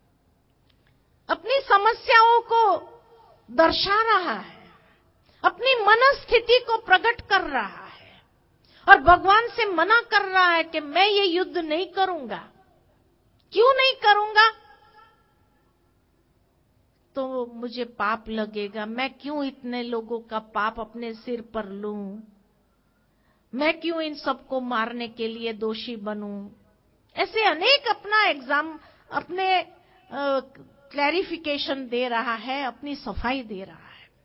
अपनी समस्याओं को दर्शा रहा है, अपनी मनस्थिति को प्रकट कर रहा है और भगवान से मना कर रहा है कि मैं ये युद्ध नहीं करूंगा। क्यों नहीं करूंगा? तो मुझे पाप लगेगा, मैं क्यों इतने लोगों का पाप अपने सिर पर लूं, मैं क्यों इन सबको मारने के लिए दोषी बनूं। ऐसे अनेक अपने क्लैरिफिकेशन दे रहा है, अपनी सफाई दे रहा है।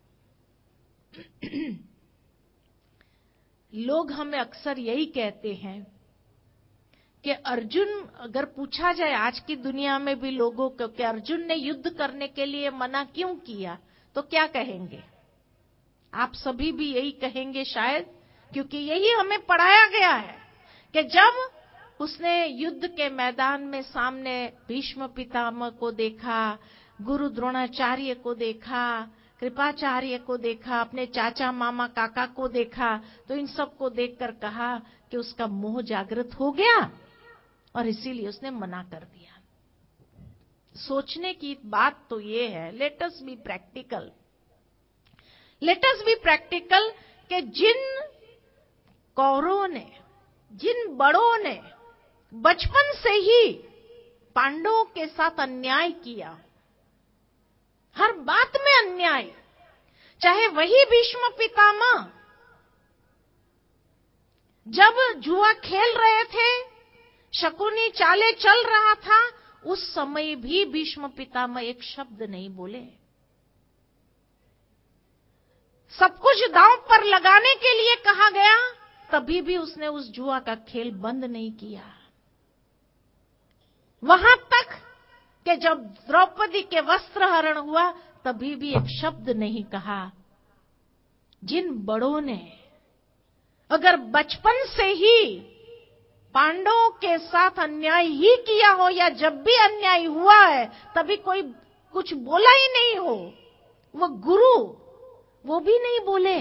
लोग हमें अक्सर यही कहते हैं कि अर्जुन, अगर पूछा जाए आज की दुनिया में भी लोगों को कि अर्जुन ने युद्ध करने के लिए मना क्यों किया, तो क्या कहेंगे? आप सभी भी यही कहेंगे शायद, क्योंकि यही हमें पढ़ाया गया है कि जब उसने युद्ध के मैदान में सामने भीष्म पितामह को देखा, गुरु द्रोणाचार्य को देखा, कृपाचार्य को देखा, अपने चाचा मामा काका को देखा, तो इन सब को देखकर कहा कि उसका मोह जागृत हो गया और इसीलिए उसने मना कर दिया। सोचने की बात तो ये है, let us be practical, let us be practical, कि जिन कौरवों ने, जिन बड़ों ने बचपन से ही पांडवों के साथ अन्याय किया, हर बात में अन्याय, चाहे वही भीष्म पितामह जब जुआ खेल रहे थे, शकुनी चाले चल रहा था, उस समय भी भीष्म पितामह एक शब्द नहीं बोले। सब कुछ दांव पर लगाने के लिए कहा गया, तभी भी उसने उस जुआ का खेल बंद नहीं किया। वहां तक कि जब द्रौपदी के वस्त्र हरण हुआ, तभी भी एक शब्द नहीं कहा। जिन बड़ों ने अगर बचपन से ही पांडवों के साथ अन्याय ही किया हो, या जब भी अन्याय हुआ है तभी कोई कुछ बोला ही नहीं हो, वो गुरु, वो भी नहीं बोले,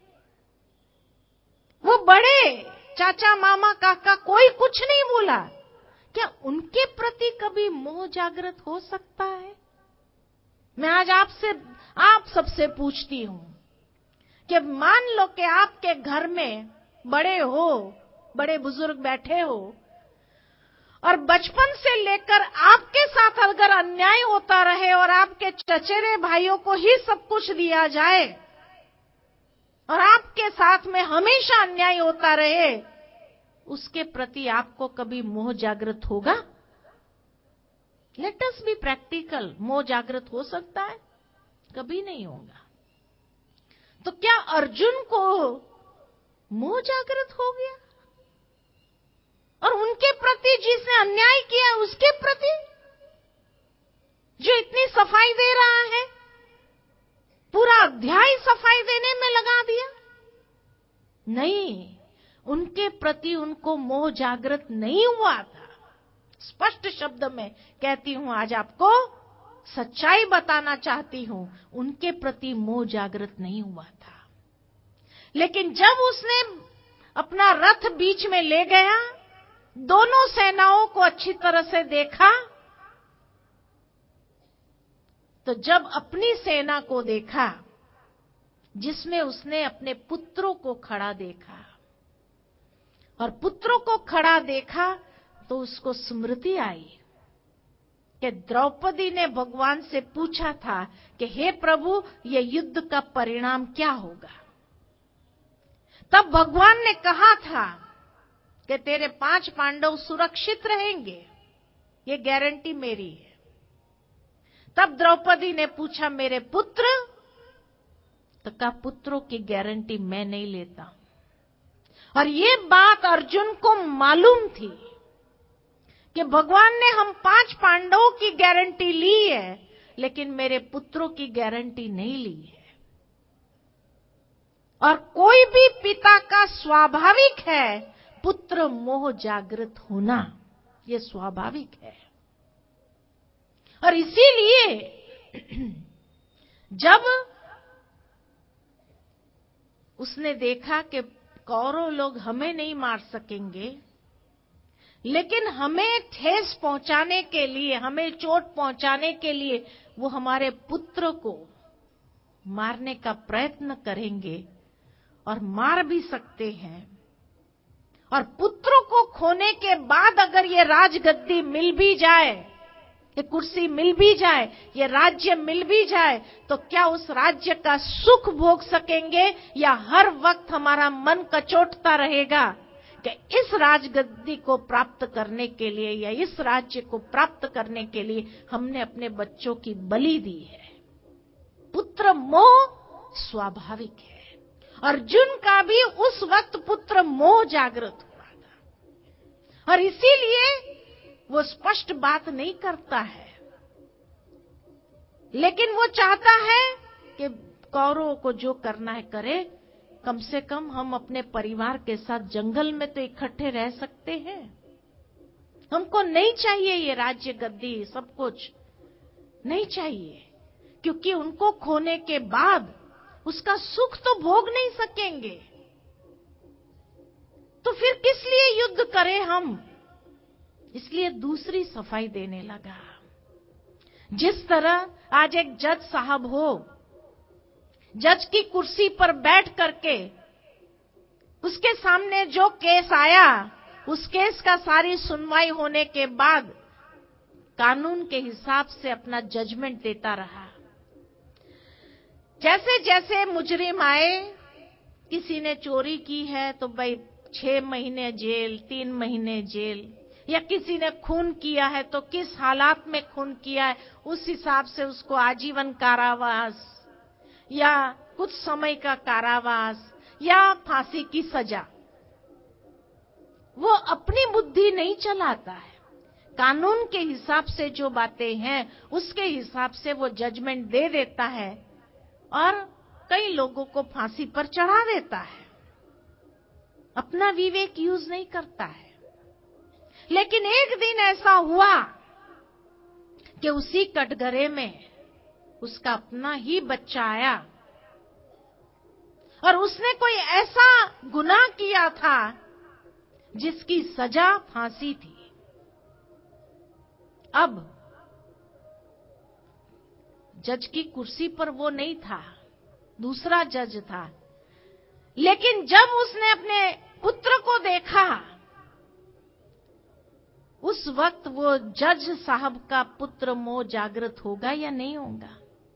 वो बड़े चाचा मामा काका कोई कुछ नहीं बोला, क्या उनके प्रति कभी मोह जागृत हो सकता है? मैं आज आप सबसे पूछती हूं कि मान लो कि आपके घर में बड़े बुजुर्ग बैठे हो, और बचपन से लेकर आपके साथ अगर अन्याय होता रहे और आपके चचेरे भाइयों को ही सब कुछ दिया जाए और आपके साथ में हमेशा अन्याय होता रहे, उसके प्रति आपको कभी मोह जागृत होगा? लेट अस बी प्रैक्टिकल, मोह जागृत हो सकता है? कभी नहीं होगा। तो क्या अर्जुन को मोह जागृत हो गया? और उनके प्रति जिसने अन्याय किया, उसके प्रति जो इतनी सफाई दे रहा है, पूरा अध्याय सफाई देने में लगा दिया? नहीं, उनके प्रति उनको मोह जागृत नहीं हुआ था। स्पष्ट शब्द में कहती हूं, आज आपको सच्चाई बताना चाहती हूं, उनके प्रति मोह जागृत नहीं हुआ था। लेकिन जब उसने अपना रथ बीच में ले गया, दोनों सेनाओं को अच्छी तरह से देखा, तो जब अपनी सेना को देखा जिसमें उसने अपने पुत्रों को खड़ा देखा, और पुत्रों को खड़ा देखा तो उसको स्मृति आई कि द्रौपदी ने भगवान से पूछा था कि हे प्रभु, ये युद्ध का परिणाम क्या होगा? तब भगवान ने कहा था कि तेरे 5 पांडव सुरक्षित रहेंगे, ये गारंटी मेरी है। तब द्रौपदी ने पूछा, मेरे पुत्र? तो कहा, पुत्रों की गारंटी मैं नहीं लेता। और ये बात अर्जुन को मालूम थी कि भगवान ने हम 5 पांडवों की गारंटी ली है, लेकिन मेरे पुत्रों की गारंटी नहीं ली है। और कोई भी पिता का स्वाभाविक है पुत्र मोह जागृत होना, ये स्वाभाविक है। और इसीलिए जब उसने देखा कि कौरव लोग हमें नहीं मार सकेंगे, लेकिन हमें ठेस पहुंचाने के लिए, हमें चोट पहुंचाने के लिए वो हमारे पुत्र को मारने का प्रयत्न करेंगे और मार भी सकते हैं, और पुत्रों को खोने के बाद अगर ये राजगद्दी मिल भी जाए, ये कुर्सी मिल भी जाए, ये राज्य मिल भी जाए, तो क्या उस राज्य का सुख भोग सकेंगे, या हर वक्त हमारा मन कचोटता रहेगा कि इस राजगद्दी को प्राप्त करने के लिए या इस राज्य को प्राप्त करने के लिए हमने अपने बच्चों की बलि दी है? पुत्र मोह स्वाभाविक है। अर्जुन का भी उस वक्त पुत्र मोह जागृत हुआ था, और इसीलिए वो स्पष्ट बात नहीं करता है, लेकिन वो चाहता है कि कौरवों को जो करना है करे, कम से कम हम अपने परिवार के साथ जंगल में तो इकट्ठे रह सकते हैं। हमको नहीं चाहिए ये राज्य गद्दी, सब कुछ नहीं चाहिए, क्योंकि उनको खोने के बाद उसका सुख तो भोग नहीं सकेंगे। तो फिर किस लिए युद्ध करें हम? इसलिए दूसरी सफाई देने लगा। जिस तरह आज एक जज साहब हो, जज की कुर्सी पर बैठ करके उसके सामने जो केस आया, उस केस का सारी सुनवाई होने के बाद कानून के हिसाब से अपना जजमेंट देता रहा। जैसे जैसे मुजरिम आए, किसी ने चोरी की है तो भाई 6 महीने जेल, 3 महीने जेल, या किसी ने खून किया है तो किस हालात में खून किया है उस हिसाब से उसको आजीवन कारावास या कुछ समय का कारावास या फांसी की सजा। वो अपनी बुद्धि नहीं चलाता है, कानून के हिसाब से जो बातें हैं उसके हिसाब से वो जजमेंट दे देता है और कई लोगों को फांसी पर चढ़ा देता है। अपना विवेक यूज नहीं करता है। लेकिन एक दिन ऐसा हुआ कि उसी कटघरे में उसका अपना ही बच्चा आया और उसने कोई ऐसा गुनाह किया था जिसकी सजा फांसी थी। अब जज की कुर्सी पर वो नहीं था, दूसरा जज था। लेकिन जब उसने अपने पुत्र को देखा, उस वक्त वो जज साहब का पुत्र मोह जागृत होगा या नहीं होगा?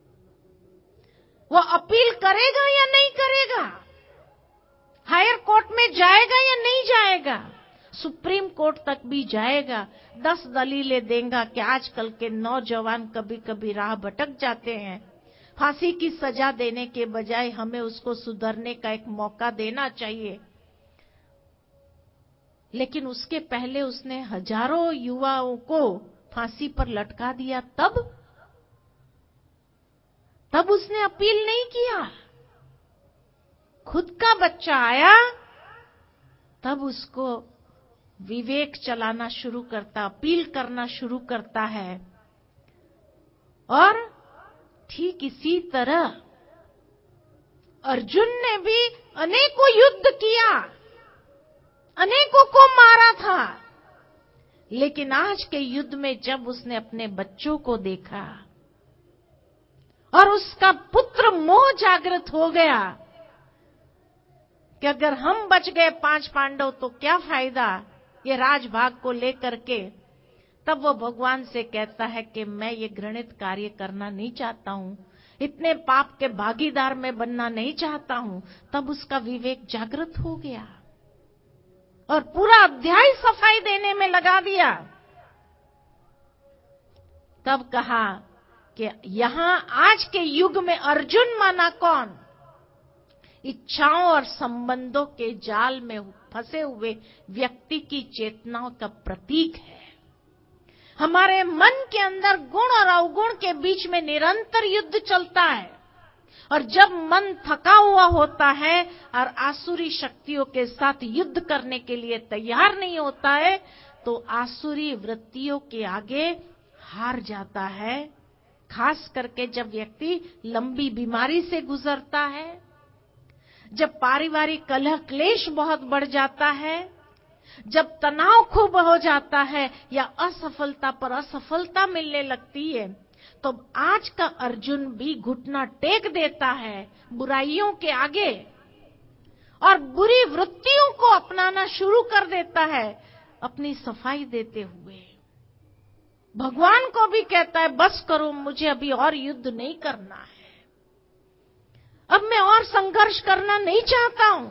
वो अपील करेगा या नहीं करेगा? हायर कोर्ट में जाएगा या नहीं जाएगा? सुप्रीम कोर्ट तक भी जाएगा। 10 दलीलें देगा कि आजकल के नौजवान कभी कभी राह भटक जाते हैं। फांसी की सजा देने के बजाय हमें उसको सुधरने का एक मौका देना चाहिए। लेकिन उसके पहले उसने हजारों युवाओं को फांसी पर लटका दिया। तब उसने अपील नहीं किया। खुद का बच्चा आया, तब उसको विवेक चलाना शुरू करता, अपील करना शुरू करता है। और ठीक इसी तरह अर्जुन ने भी अनेकों युद्ध किया, अनेकों को मारा था। लेकिन आज के युद्ध में जब उसने अपने बच्चों को देखा और उसका पुत्र मोह जागृत हो गया कि अगर हम बच गए 5 पांडव तो क्या फायदा ये राजभाग को लेकर के, तब वो भगवान से कहता है कि मैं ये घृणित कार्य करना नहीं चाहता हूं, इतने पाप के भागीदार में बनना नहीं चाहता हूं। तब उसका विवेक जागृत हो गया और पूरा अध्याय सफाई देने में लगा दिया। तब कहा कि यहां आज के युग में अर्जुन माना कौन? इच्छाओं और संबंधों के जाल में फंसे हुए व्यक्ति की चेतनाओं का प्रतीक है। हमारे मन के अंदर गुण और अवगुण के बीच में निरंतर युद्ध चलता है। और जब मन थका हुआ होता है और आसुरी शक्तियों के साथ युद्ध करने के लिए तैयार नहीं होता है, तो आसुरी वृत्तियों के आगे हार जाता है। खास करके जब व्यक्ति लंबी बीमारी से गुजरता है, जब पारिवारिक कलह क्लेश बहुत बढ़ जाता है, जब तनाव खूब हो जाता है या असफलता पर असफलता मिलने लगती है, तो आज का अर्जुन भी घुटना टेक देता है बुराइयों के आगे और बुरी वृत्तियों को अपनाना शुरू कर देता है अपनी सफाई देते हुए। भगवान को भी कहता है बस करो, मुझे अभी और युद्ध नहीं करना है, अब मैं और संघर्ष करना नहीं चाहता हूं,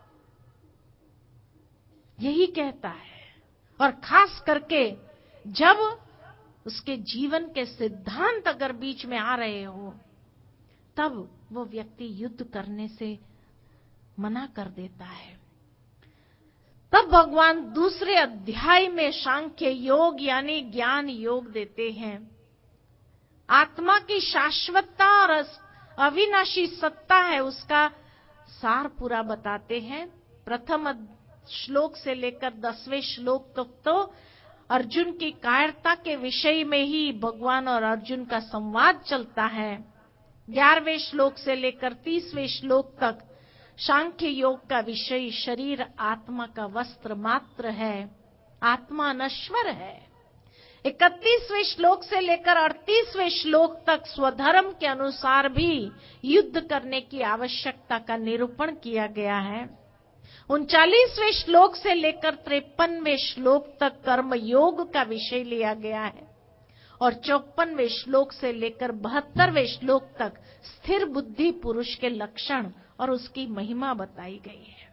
यही कहता है। और खास करके जब उसके जीवन के सिद्धांत अगर बीच में आ रहे हो, तब वो व्यक्ति युद्ध करने से मना कर देता है। तब भगवान दूसरे अध्याय में सांख्य योग यानी ज्ञान योग देते हैं। आत्मा की शाश्वतता और अविनाशी सत्ता है, उसका सार पूरा बताते हैं। प्रथम श्लोक से लेकर 10वें श्लोक तक तो अर्जुन की कायरता के विषय में ही भगवान और अर्जुन का संवाद चलता है। 11वें श्लोक से लेकर 30वें श्लोक तक सांख्य योग का विषय शरीर आत्मा का वस्त्र मात्र है, आत्मा नश्वर है। 31वें श्लोक से लेकर 38वें श्लोक तक स्वधर्म के अनुसार भी युद्ध करने की आवश्यकता का निरूपण किया गया है। 39वें श्लोक से लेकर 53वें श्लोक तक कर्म योग का विषय लिया गया है और 54वें श्लोक से लेकर 72वें श्लोक तक स्थिर बुद्धि पुरुष के लक्षण और उसकी महिमा बताई गई है।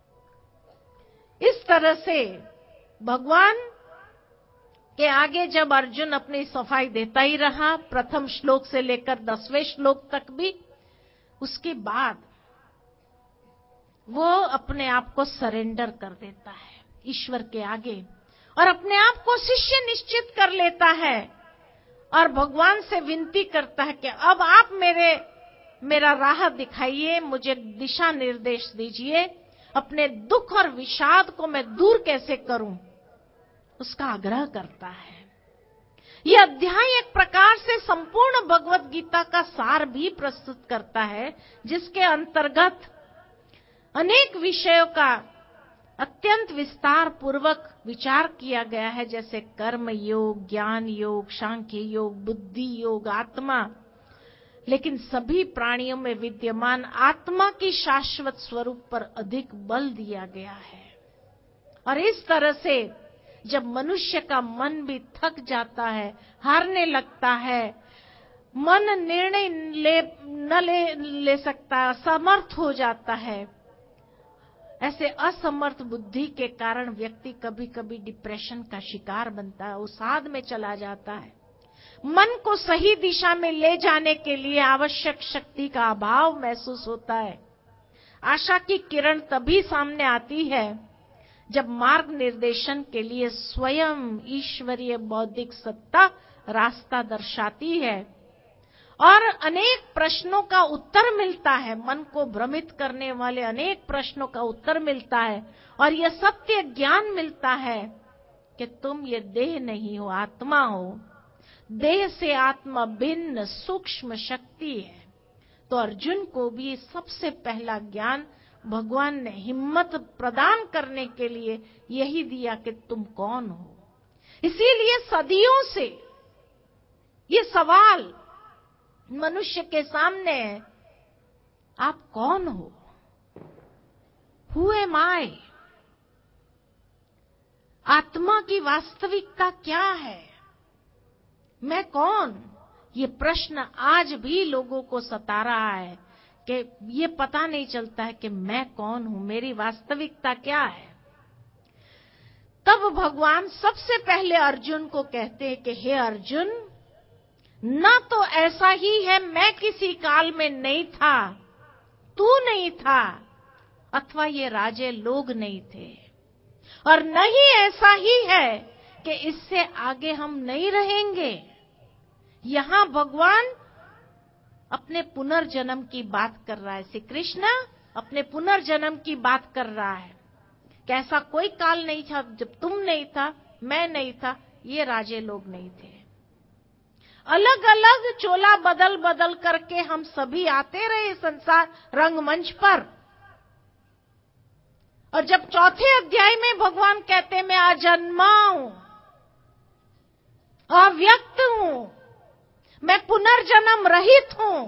इस तरह से भगवान के आगे जब अर्जुन अपनी सफाई देता ही रहा, प्रथम श्लोक से लेकर 10वें श्लोक तक भी, उसके बाद वो अपने आप को सरेंडर कर देता है ईश्वर के आगे और अपने आप को शिष्य निश्चित कर लेता है और भगवान से विनती करता है कि अब आप मेरा राह दिखाइए, मुझे दिशा निर्देश दीजिए, अपने दुख और विषाद को मैं दूर कैसे करूं, उसका आग्रह करता है। यह अध्याय एक प्रकार से संपूर्ण भगवत गीता का सार भी प्रस्तुत करता है, जिसके अंतर्गत अनेक विषयों का अत्यंत विस्तार पूर्वक विचार किया गया है, जैसे कर्म योग, ज्ञान योग, सांख्य योग, बुद्धि योग, आत्मा। लेकिन सभी प्राणियों में विद्यमान आत्मा की शाश्वत स्वरूप पर अधिक बल दिया गया है। और इस तरह से जब मनुष्य का मन भी थक जाता है, हारने लगता है, मन निर्णय न ले सकता, असमर्थ हो जाता है, ऐसे असमर्थ बुद्धि के कारण व्यक्ति कभी कभी डिप्रेशन का शिकार बनता है, अवसाद में चला जाता है। मन को सही दिशा में ले जाने के लिए आवश्यक शक्ति का अभाव महसूस होता है। आशा की किरण तभी सामने आती है जब मार्ग निर्देशन के लिए स्वयं ईश्वरीय बौद्धिक सत्ता रास्ता दर्शाती है और अनेक प्रश्नों का उत्तर मिलता है। मन को भ्रमित करने वाले अनेक प्रश्नों का उत्तर मिलता है और यह सत्य ज्ञान मिलता है कि तुम ये देह नहीं हो, आत्मा हो। देह से आत्मा भिन्न सूक्ष्म शक्ति है। तो अर्जुन को भी सबसे पहला ज्ञान भगवान ने हिम्मत प्रदान करने के लिए यही दिया कि तुम कौन हो। इसीलिए सदियों से ये सवाल मनुष्य के सामने है, आप कौन हो? Who am I? आत्मा की वास्तविकता क्या है? मैं कौन? ये प्रश्न आज भी लोगों को सता रहा है कि ये पता नहीं चलता है कि मैं कौन हूं, मेरी वास्तविकता क्या है। तब भगवान सबसे पहले अर्जुन को कहते हैं कि हे अर्जुन, ना तो ऐसा ही है मैं किसी काल में नहीं था, तू नहीं था, अथवा ये राजे लोग नहीं थे, और न ही ऐसा ही है कि इससे आगे हम नहीं रहेंगे। यहां भगवान अपने पुनर्जन्म की बात कर रहा है। श्री कृष्ण अपने पुनर्जन्म की बात कर रहा है कि ऐसा कोई काल नहीं था जब तुम नहीं था, मैं नहीं था, ये राजे लोग नहीं थे। अलग अलग चोला बदल बदल करके हम सभी आते रहे संसार रंगमंच पर। और जब चौथे अध्याय में भगवान कहते मैं अजन्मा हूं, अव्यक्त हूं, मैं पुनर्जन्म रहित हूं,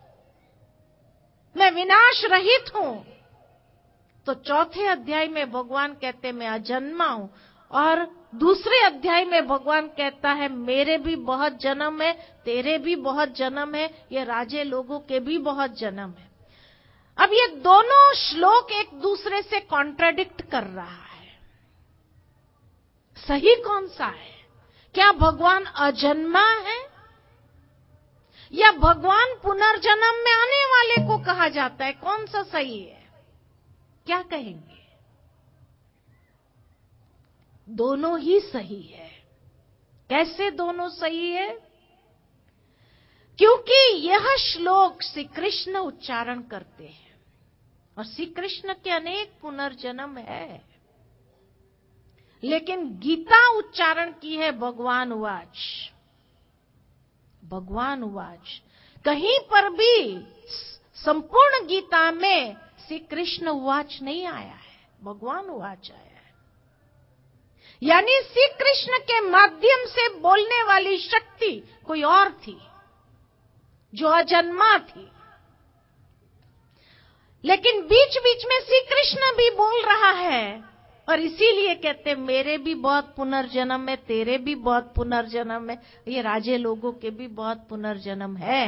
मैं विनाश रहित हूं, तो चौथे अध्याय में भगवान कहते मैं अजन्मा हूं। और दूसरे अध्याय में भगवान कहता है मेरे भी बहुत जन्म है, तेरे भी बहुत जन्म है, ये राजे लोगों के भी बहुत जन्म है। अब ये दोनों श्लोक एक दूसरे से कॉन्ट्राडिक्ट कर रहा है। सही कौन सा है? क्या भगवान अजन्मा है या भगवान पुनर्जन्म में आने वाले को कहा जाता है? कौन सा सही है? क्या कहेंगे? दोनों ही सही है। कैसे दोनों सही है? क्योंकि यह श्लोक श्री कृष्ण उच्चारण करते हैं और श्री कृष्ण के अनेक पुनर्जन्म है, लेकिन गीता उच्चारण की है भगवान उवाच। भगवान उवाच कहीं पर भी संपूर्ण गीता में श्री कृष्ण उवाच नहीं आया है, भगवान उवाच आया है। यानी श्री कृष्ण के माध्यम से बोलने वाली शक्ति कोई और थी, जो अजन्मा थी। लेकिन बीच बीच में श्री कृष्ण भी बोल रहा है, और इसीलिए कहते मेरे भी बहुत पुनर्जन्म है, तेरे भी बहुत पुनर्जन्म है, ये राजे लोगों के भी बहुत पुनर्जन्म है।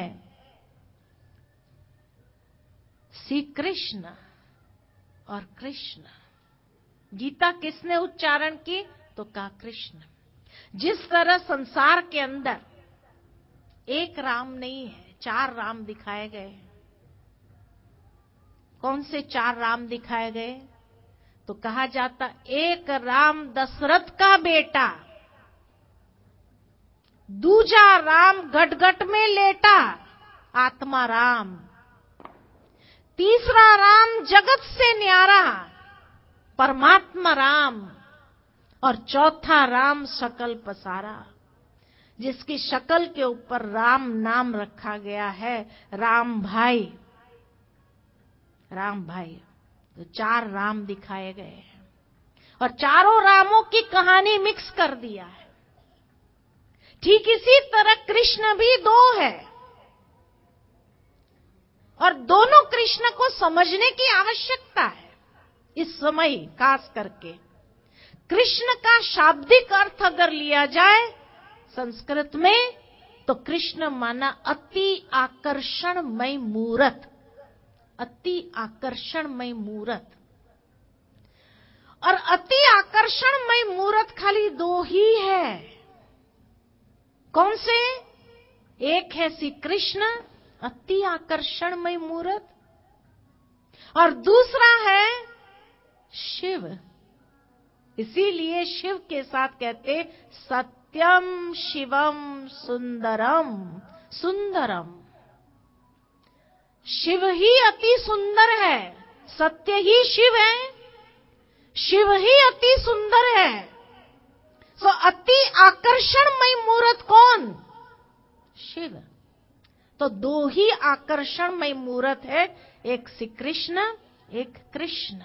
श्री कृष्ण और कृष्ण, गीता किसने उच्चारण की? तो कहा कृष्ण। जिस तरह संसार के अंदर एक राम नहीं है, 4 राम दिखाए गए। कौन से 4 राम दिखाए गए? तो कहा जाता एक राम दशरथ का बेटा, दूजा राम घट में लेटा, आत्मा राम, तीसरा राम जगत से न्यारा, परमात्मा राम, और चौथा राम शकल पसारा, जिसकी शक्ल के ऊपर राम नाम रखा गया है, राम भाई। राम भाई, तो 4 राम दिखाए गए हैं, और चारों रामों की कहानी मिक्स कर दिया है। ठीक इसी तरह कृष्ण भी 2 है, और दोनों कृष्ण को समझने की आवश्यकता है इस समय। खास करके कृष्ण का शाब्दिक अर्थ अगर लिया जाए संस्कृत में, तो कृष्ण माना अति आकर्षणमय मूरत, अति आकर्षणमय मूरत। और अति आकर्षणमय मूरत खाली 2 ही है। कौन से? एक है श्री कृष्ण, अति आकर्षणमय मूरत, और दूसरा है शिव। इसीलिए शिव के साथ कहते सत्यम शिवम सुंदरम। सुंदरम, शिव ही अति सुंदर है, सत्य ही शिव है, शिव ही अति सुंदर है। तो अति आकर्षणमय मूरत कौन? शिव। तो 2 ही आकर्षणमय मूरत है, एक श्री कृष्ण, एक कृष्ण।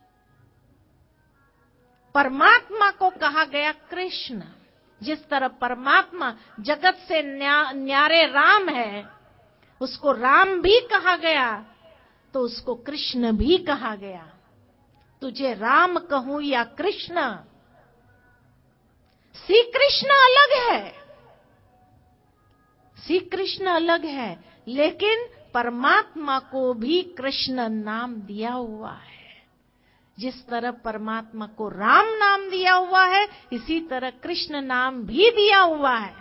परमात्मा को कहा गया कृष्ण। जिस तरह परमात्मा जगत से न्यारे राम है, उसको राम भी कहा गया, तो उसको कृष्ण भी कहा गया। तुझे राम कहूं या कृष्ण, श्री कृष्ण अलग है, श्री कृष्ण अलग है, लेकिन परमात्मा को भी कृष्ण नाम दिया हुआ है। जिस तरह परमात्मा को राम नाम दिया हुआ है, इसी तरह कृष्ण नाम भी दिया हुआ है।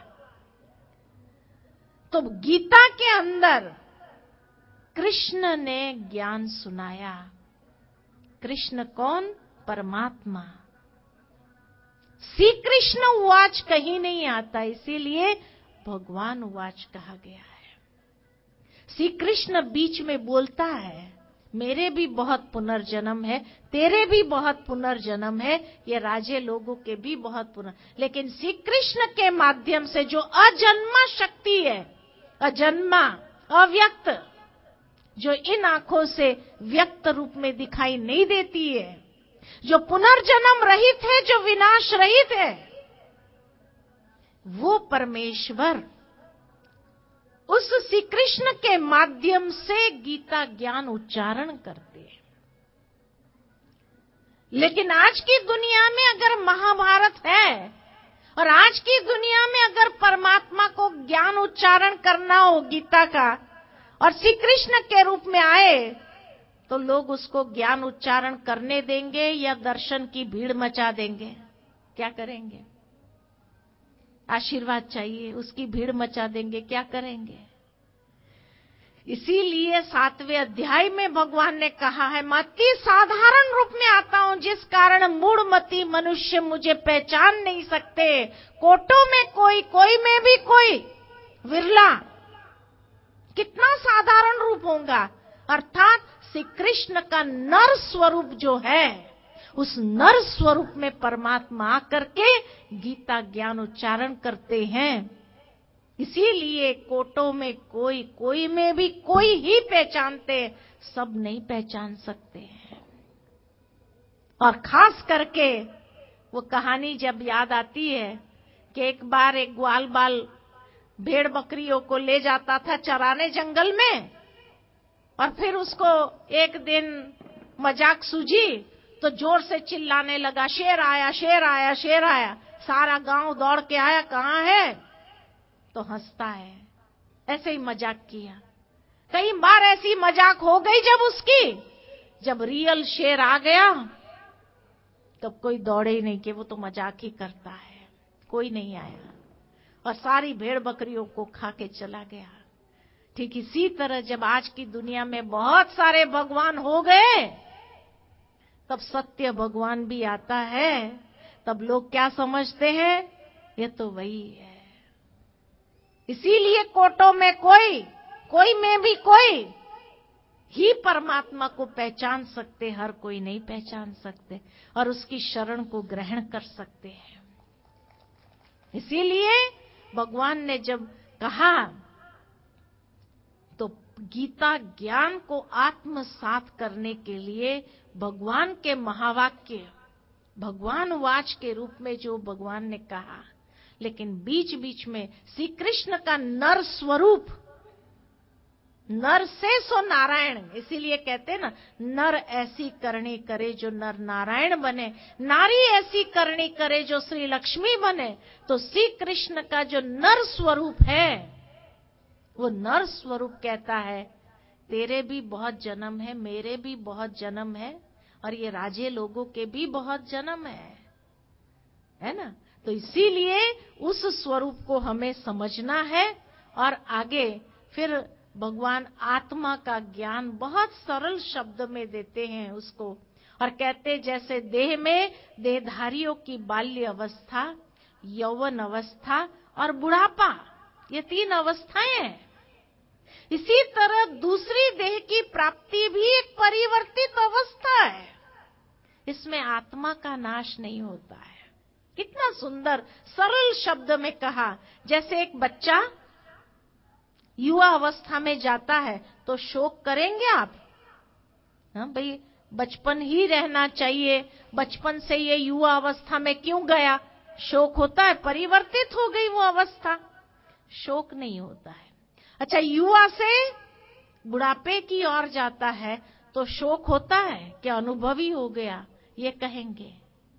तो गीता के अंदर कृष्ण ने ज्ञान सुनाया। कृष्ण कौन? परमात्मा। श्री कृष्ण उवाच कहीं नहीं आता, इसीलिए भगवान उवाच कहा गया है। श्री कृष्ण बीच में बोलता है, मेरे भी बहुत पुनर्जन्म है, तेरे भी बहुत पुनर्जन्म है, ये राजे लोगों के भी बहुत लेकिन श्री कृष्ण के माध्यम से जो अजन्मा शक्ति है, अजन्मा, अव्यक्त, जो इन आंखों से व्यक्त रूप में दिखाई नहीं देती है, जो पुनर्जन्म रहित है, जो विनाश रहित है, वो परमेश्वर उस श्री कृष्ण के माध्यम से गीता ज्ञान उच्चारण करते हैं। लेकिन आज की दुनिया में अगर महाभारत है, और आज की दुनिया में अगर परमात्मा को ज्ञान उच्चारण करना हो गीता का, और श्री कृष्ण के रूप में आए, तो लोग उसको ज्ञान उच्चारण करने देंगे या दर्शन की भीड़ मचा देंगे? क्या करेंगे? आशीर्वाद चाहिए, उसकी भीड़ मचा देंगे, क्या करेंगे? इसीलिए 7वें अध्याय में भगवान ने कहा है, मैं अति साधारण रूप में आता हूं, जिस कारण मूढ़मती मनुष्य मुझे पहचान नहीं सकते। कोटों में कोई, कोई में भी कोई, विरला। कितना साधारण रूप होगा। अर्थात श्री कृष्ण का नर स्वरूप जो है, उस नर स्वरूप में परमात्मा आकर के गीता ज्ञान उच्चारण करते हैं। इसीलिए कोटों में कोई, कोई में भी कोई ही पहचानते, सब नहीं पहचान सकते हैं। और खास करके वो कहानी जब याद आती है कि एक बार एक ग्वाल बाल भेड़ बकरियों को ले जाता था चराने जंगल में, और फिर उसको एक दिन मजाक सूझी तो जोर से चिल्लाने लगा, शेर आया, शेर आया, शेर आया। सारा गांव दौड़ के आया, कहां है? तो हंसता है, ऐसे ही मजाक किया। कई बार ऐसी मजाक हो गई जब उसकी, जब रियल शेर आ गया तब कोई दौड़े ही नहीं कि वो तो मजाक ही करता है, कोई नहीं आया और सारी भेड़ बकरियों को खा के चला गया। ठीक इसी तरह जब आज की दुनिया में बहुत सारे भगवान हो गए, तब सत्य भगवान भी आता है, तब लोग क्या समझते हैं? ये तो वही है। इसीलिए कोटों में कोई, कोई में भी कोई ही परमात्मा को पहचान सकते, हर कोई नहीं पहचान सकते और उसकी शरण को ग्रहण कर सकते हैं। इसीलिए भगवान ने जब कहा तो गीता ज्ञान को आत्मसात करने के लिए भगवान के महावाक्य, भगवान वाच के रूप में जो भगवान ने कहा, लेकिन बीच बीच में श्री कृष्ण का नर स्वरूप, नर से सो नारायण, इसीलिए कहते हैं ना, नर ऐसी करनी करे जो नर नारायण बने, नारी ऐसी करनी करे जो श्री लक्ष्मी बने। तो श्री कृष्ण का जो नर स्वरूप है, वो नर स्वरूप कहता है तेरे भी बहुत जन्म है, मेरे भी बहुत जन्म है, और ये राजे लोगों के भी बहुत जन्म है ना। तो इसीलिए उस स्वरूप को हमें समझना है। और आगे फिर भगवान आत्मा का ज्ञान बहुत सरल शब्द में देते हैं उसको, और कहते जैसे देह में देहधारियों की बाल्य अवस्था, यौवन अवस्था और बुढ़ापा, ये 3 अवस्थाएं हैं। इसी तरह दूसरी देह की प्राप्ति भी एक परिवर्तित अवस्था है, इसमें आत्मा का नाश नहीं होता है। कितना सुंदर सरल शब्द में कहा। जैसे एक बच्चा युवा अवस्था में जाता है तो शोक करेंगे आप? हाँ भाई, बचपन ही रहना चाहिए, बचपन से ये युवा अवस्था में क्यों गया? शोक होता है, परिवर्तित हो गई वो अवस्था, शोक नहीं होता है। अच्छा, युवा से बुढ़ापे की ओर जाता है तो शोक होता है, क्या अनुभवी हो गया? ये कहेंगे।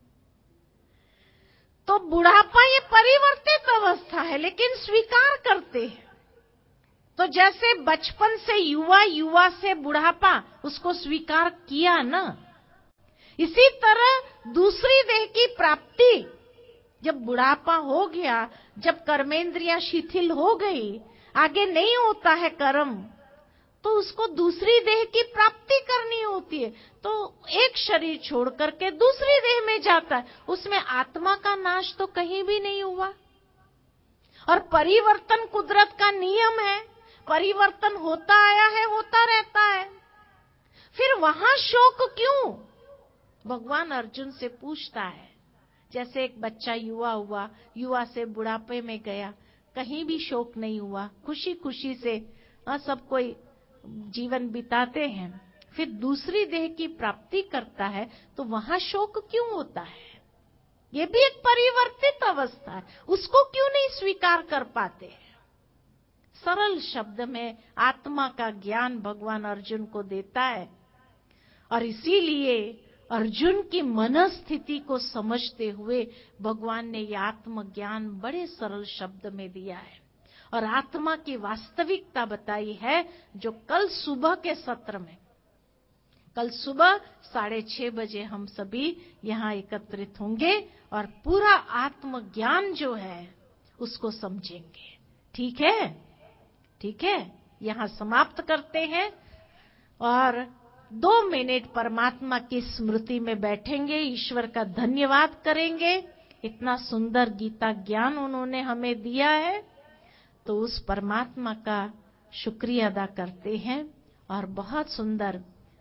तो बुढ़ापा ये परिवर्तित अवस्था है, लेकिन स्वीकार करते हैं। तो जैसे बचपन से युवा, युवा से बुढ़ापा, उसको स्वीकार किया ना, इसी तरह दूसरी देह की प्राप्ति, जब बुढ़ापा हो गया, जब कर्मेंद्रियां शिथिल हो गई, आगे नहीं होता है कर्म, तो उसको दूसरी देह की प्राप्ति करनी होती है। तो एक शरीर छोड़ करके दूसरी देह में जाता है, उसमें आत्मा का नाश तो कहीं भी नहीं हुआ। और परिवर्तन कुदरत का नियम है, परिवर्तन होता आया है, होता रहता है। फिर वहां शोक क्यों? भगवान अर्जुन से पूछता है। जैसे एक बच्चा युवा हुआ, युवा से बुढ़ापे में गया, कहीं भी शोक नहीं हुआ, खुशी खुशी से सब कोई जीवन बिताते हैं। फिर दूसरी देह की प्राप्ति करता है तो वहां शोक क्यों होता है? ये भी एक परिवर्तित अवस्था है, उसको क्यों नहीं स्वीकार कर पाते? सरल शब्द में आत्मा का ज्ञान भगवान अर्जुन को देता है, और इसीलिए अर्जुन की मनस्थिति को समझते हुए भगवान ने यह आत्मज्ञान बड़े सरल शब्द में दिया है और आत्मा की वास्तविकता बताई है, जो कल सुबह के सत्र में, कल सुबह 6:30 बजे हम सभी यहाँ एकत्रित होंगे और पूरा आत्मज्ञान जो है उसको समझेंगे। ठीक है? ठीक है, यहाँ समाप्त करते हैं और 2 मिनट परमात्मा की स्मृति में बैठेंगे, ईश्वर का धन्यवाद करेंगे। इतना सुंदर गीता ज्ञान उन्होंने हमें दिया है, तो उस परमात्मा का शुक्रिया अदा करते हैं। और बहुत सुंदर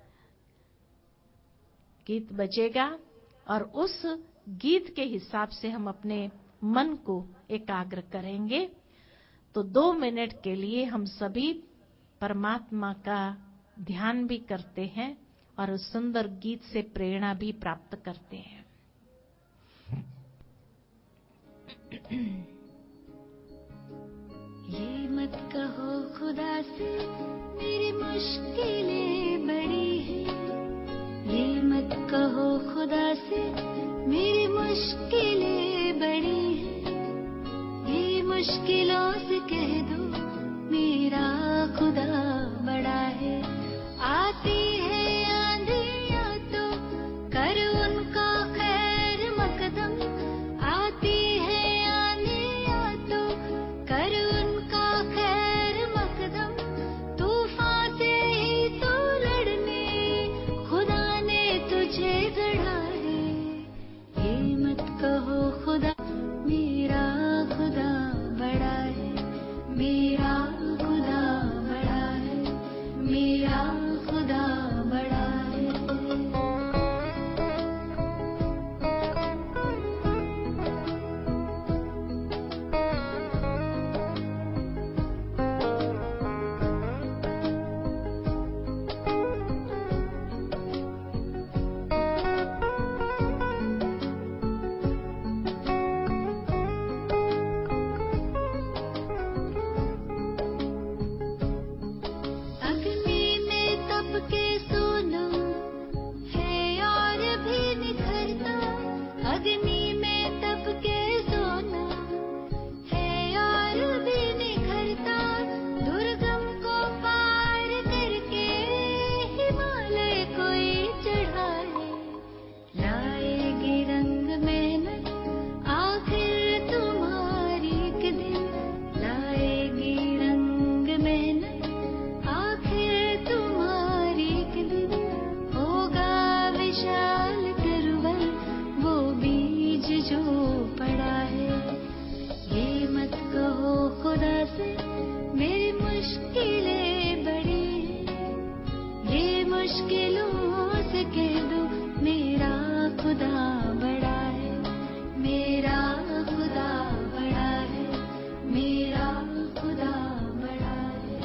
गीत बजेगा और उस गीत के हिसाब से हम अपने मन को एकाग्र करेंगे। तो 2 मिनट के लिए हम सभी परमात्मा का ध्यान भी करते हैं और उस सुंदर गीत से प्रेरणा भी प्राप्त करते हैं।
ये मत कहो खुदा से मेरी मुश्किलें बड़ी हैं, ये मत कहो खुदा से मेरी मुश्किलें बड़ी हैं, ये मुश्किलों से कह दो मेरा खुदा बड़ा है। आती है आंधियां तो कर उनका खैर मकदम, आती है आंधियां तो कर उनका खैर मकदम, तूफान से ही तो लड़ने खुदा ने तुझे गढ़ा है। ये मत कहो खुदा मेरा खुदा बड़ा है, मेरा खुदा बड़ा है, मेरा खुदा बड़ा है। अग्नि में तप के सोना है और भी निखरता, अग्नि में तप के सोना है और भी निखरता, दुर्गम को पार करके हिमालय कोई चढ़ा है। लाएगी रंग मेहनत आखिर तुम्हारी एक दिन, लाएगी रंग मेहनत आखिर तुम्हारी एक दिन, होगा विशाल तरवर वो बीज जो पड़ा है। ये मत कहो खुदा से मेरी मुश्किलें बड़ी हैं, ये मुश्किलों से कह दो मेरा खुदा बड़ा है, मेरा खुदा बड़ा है, मेरा खुदा बड़ा है।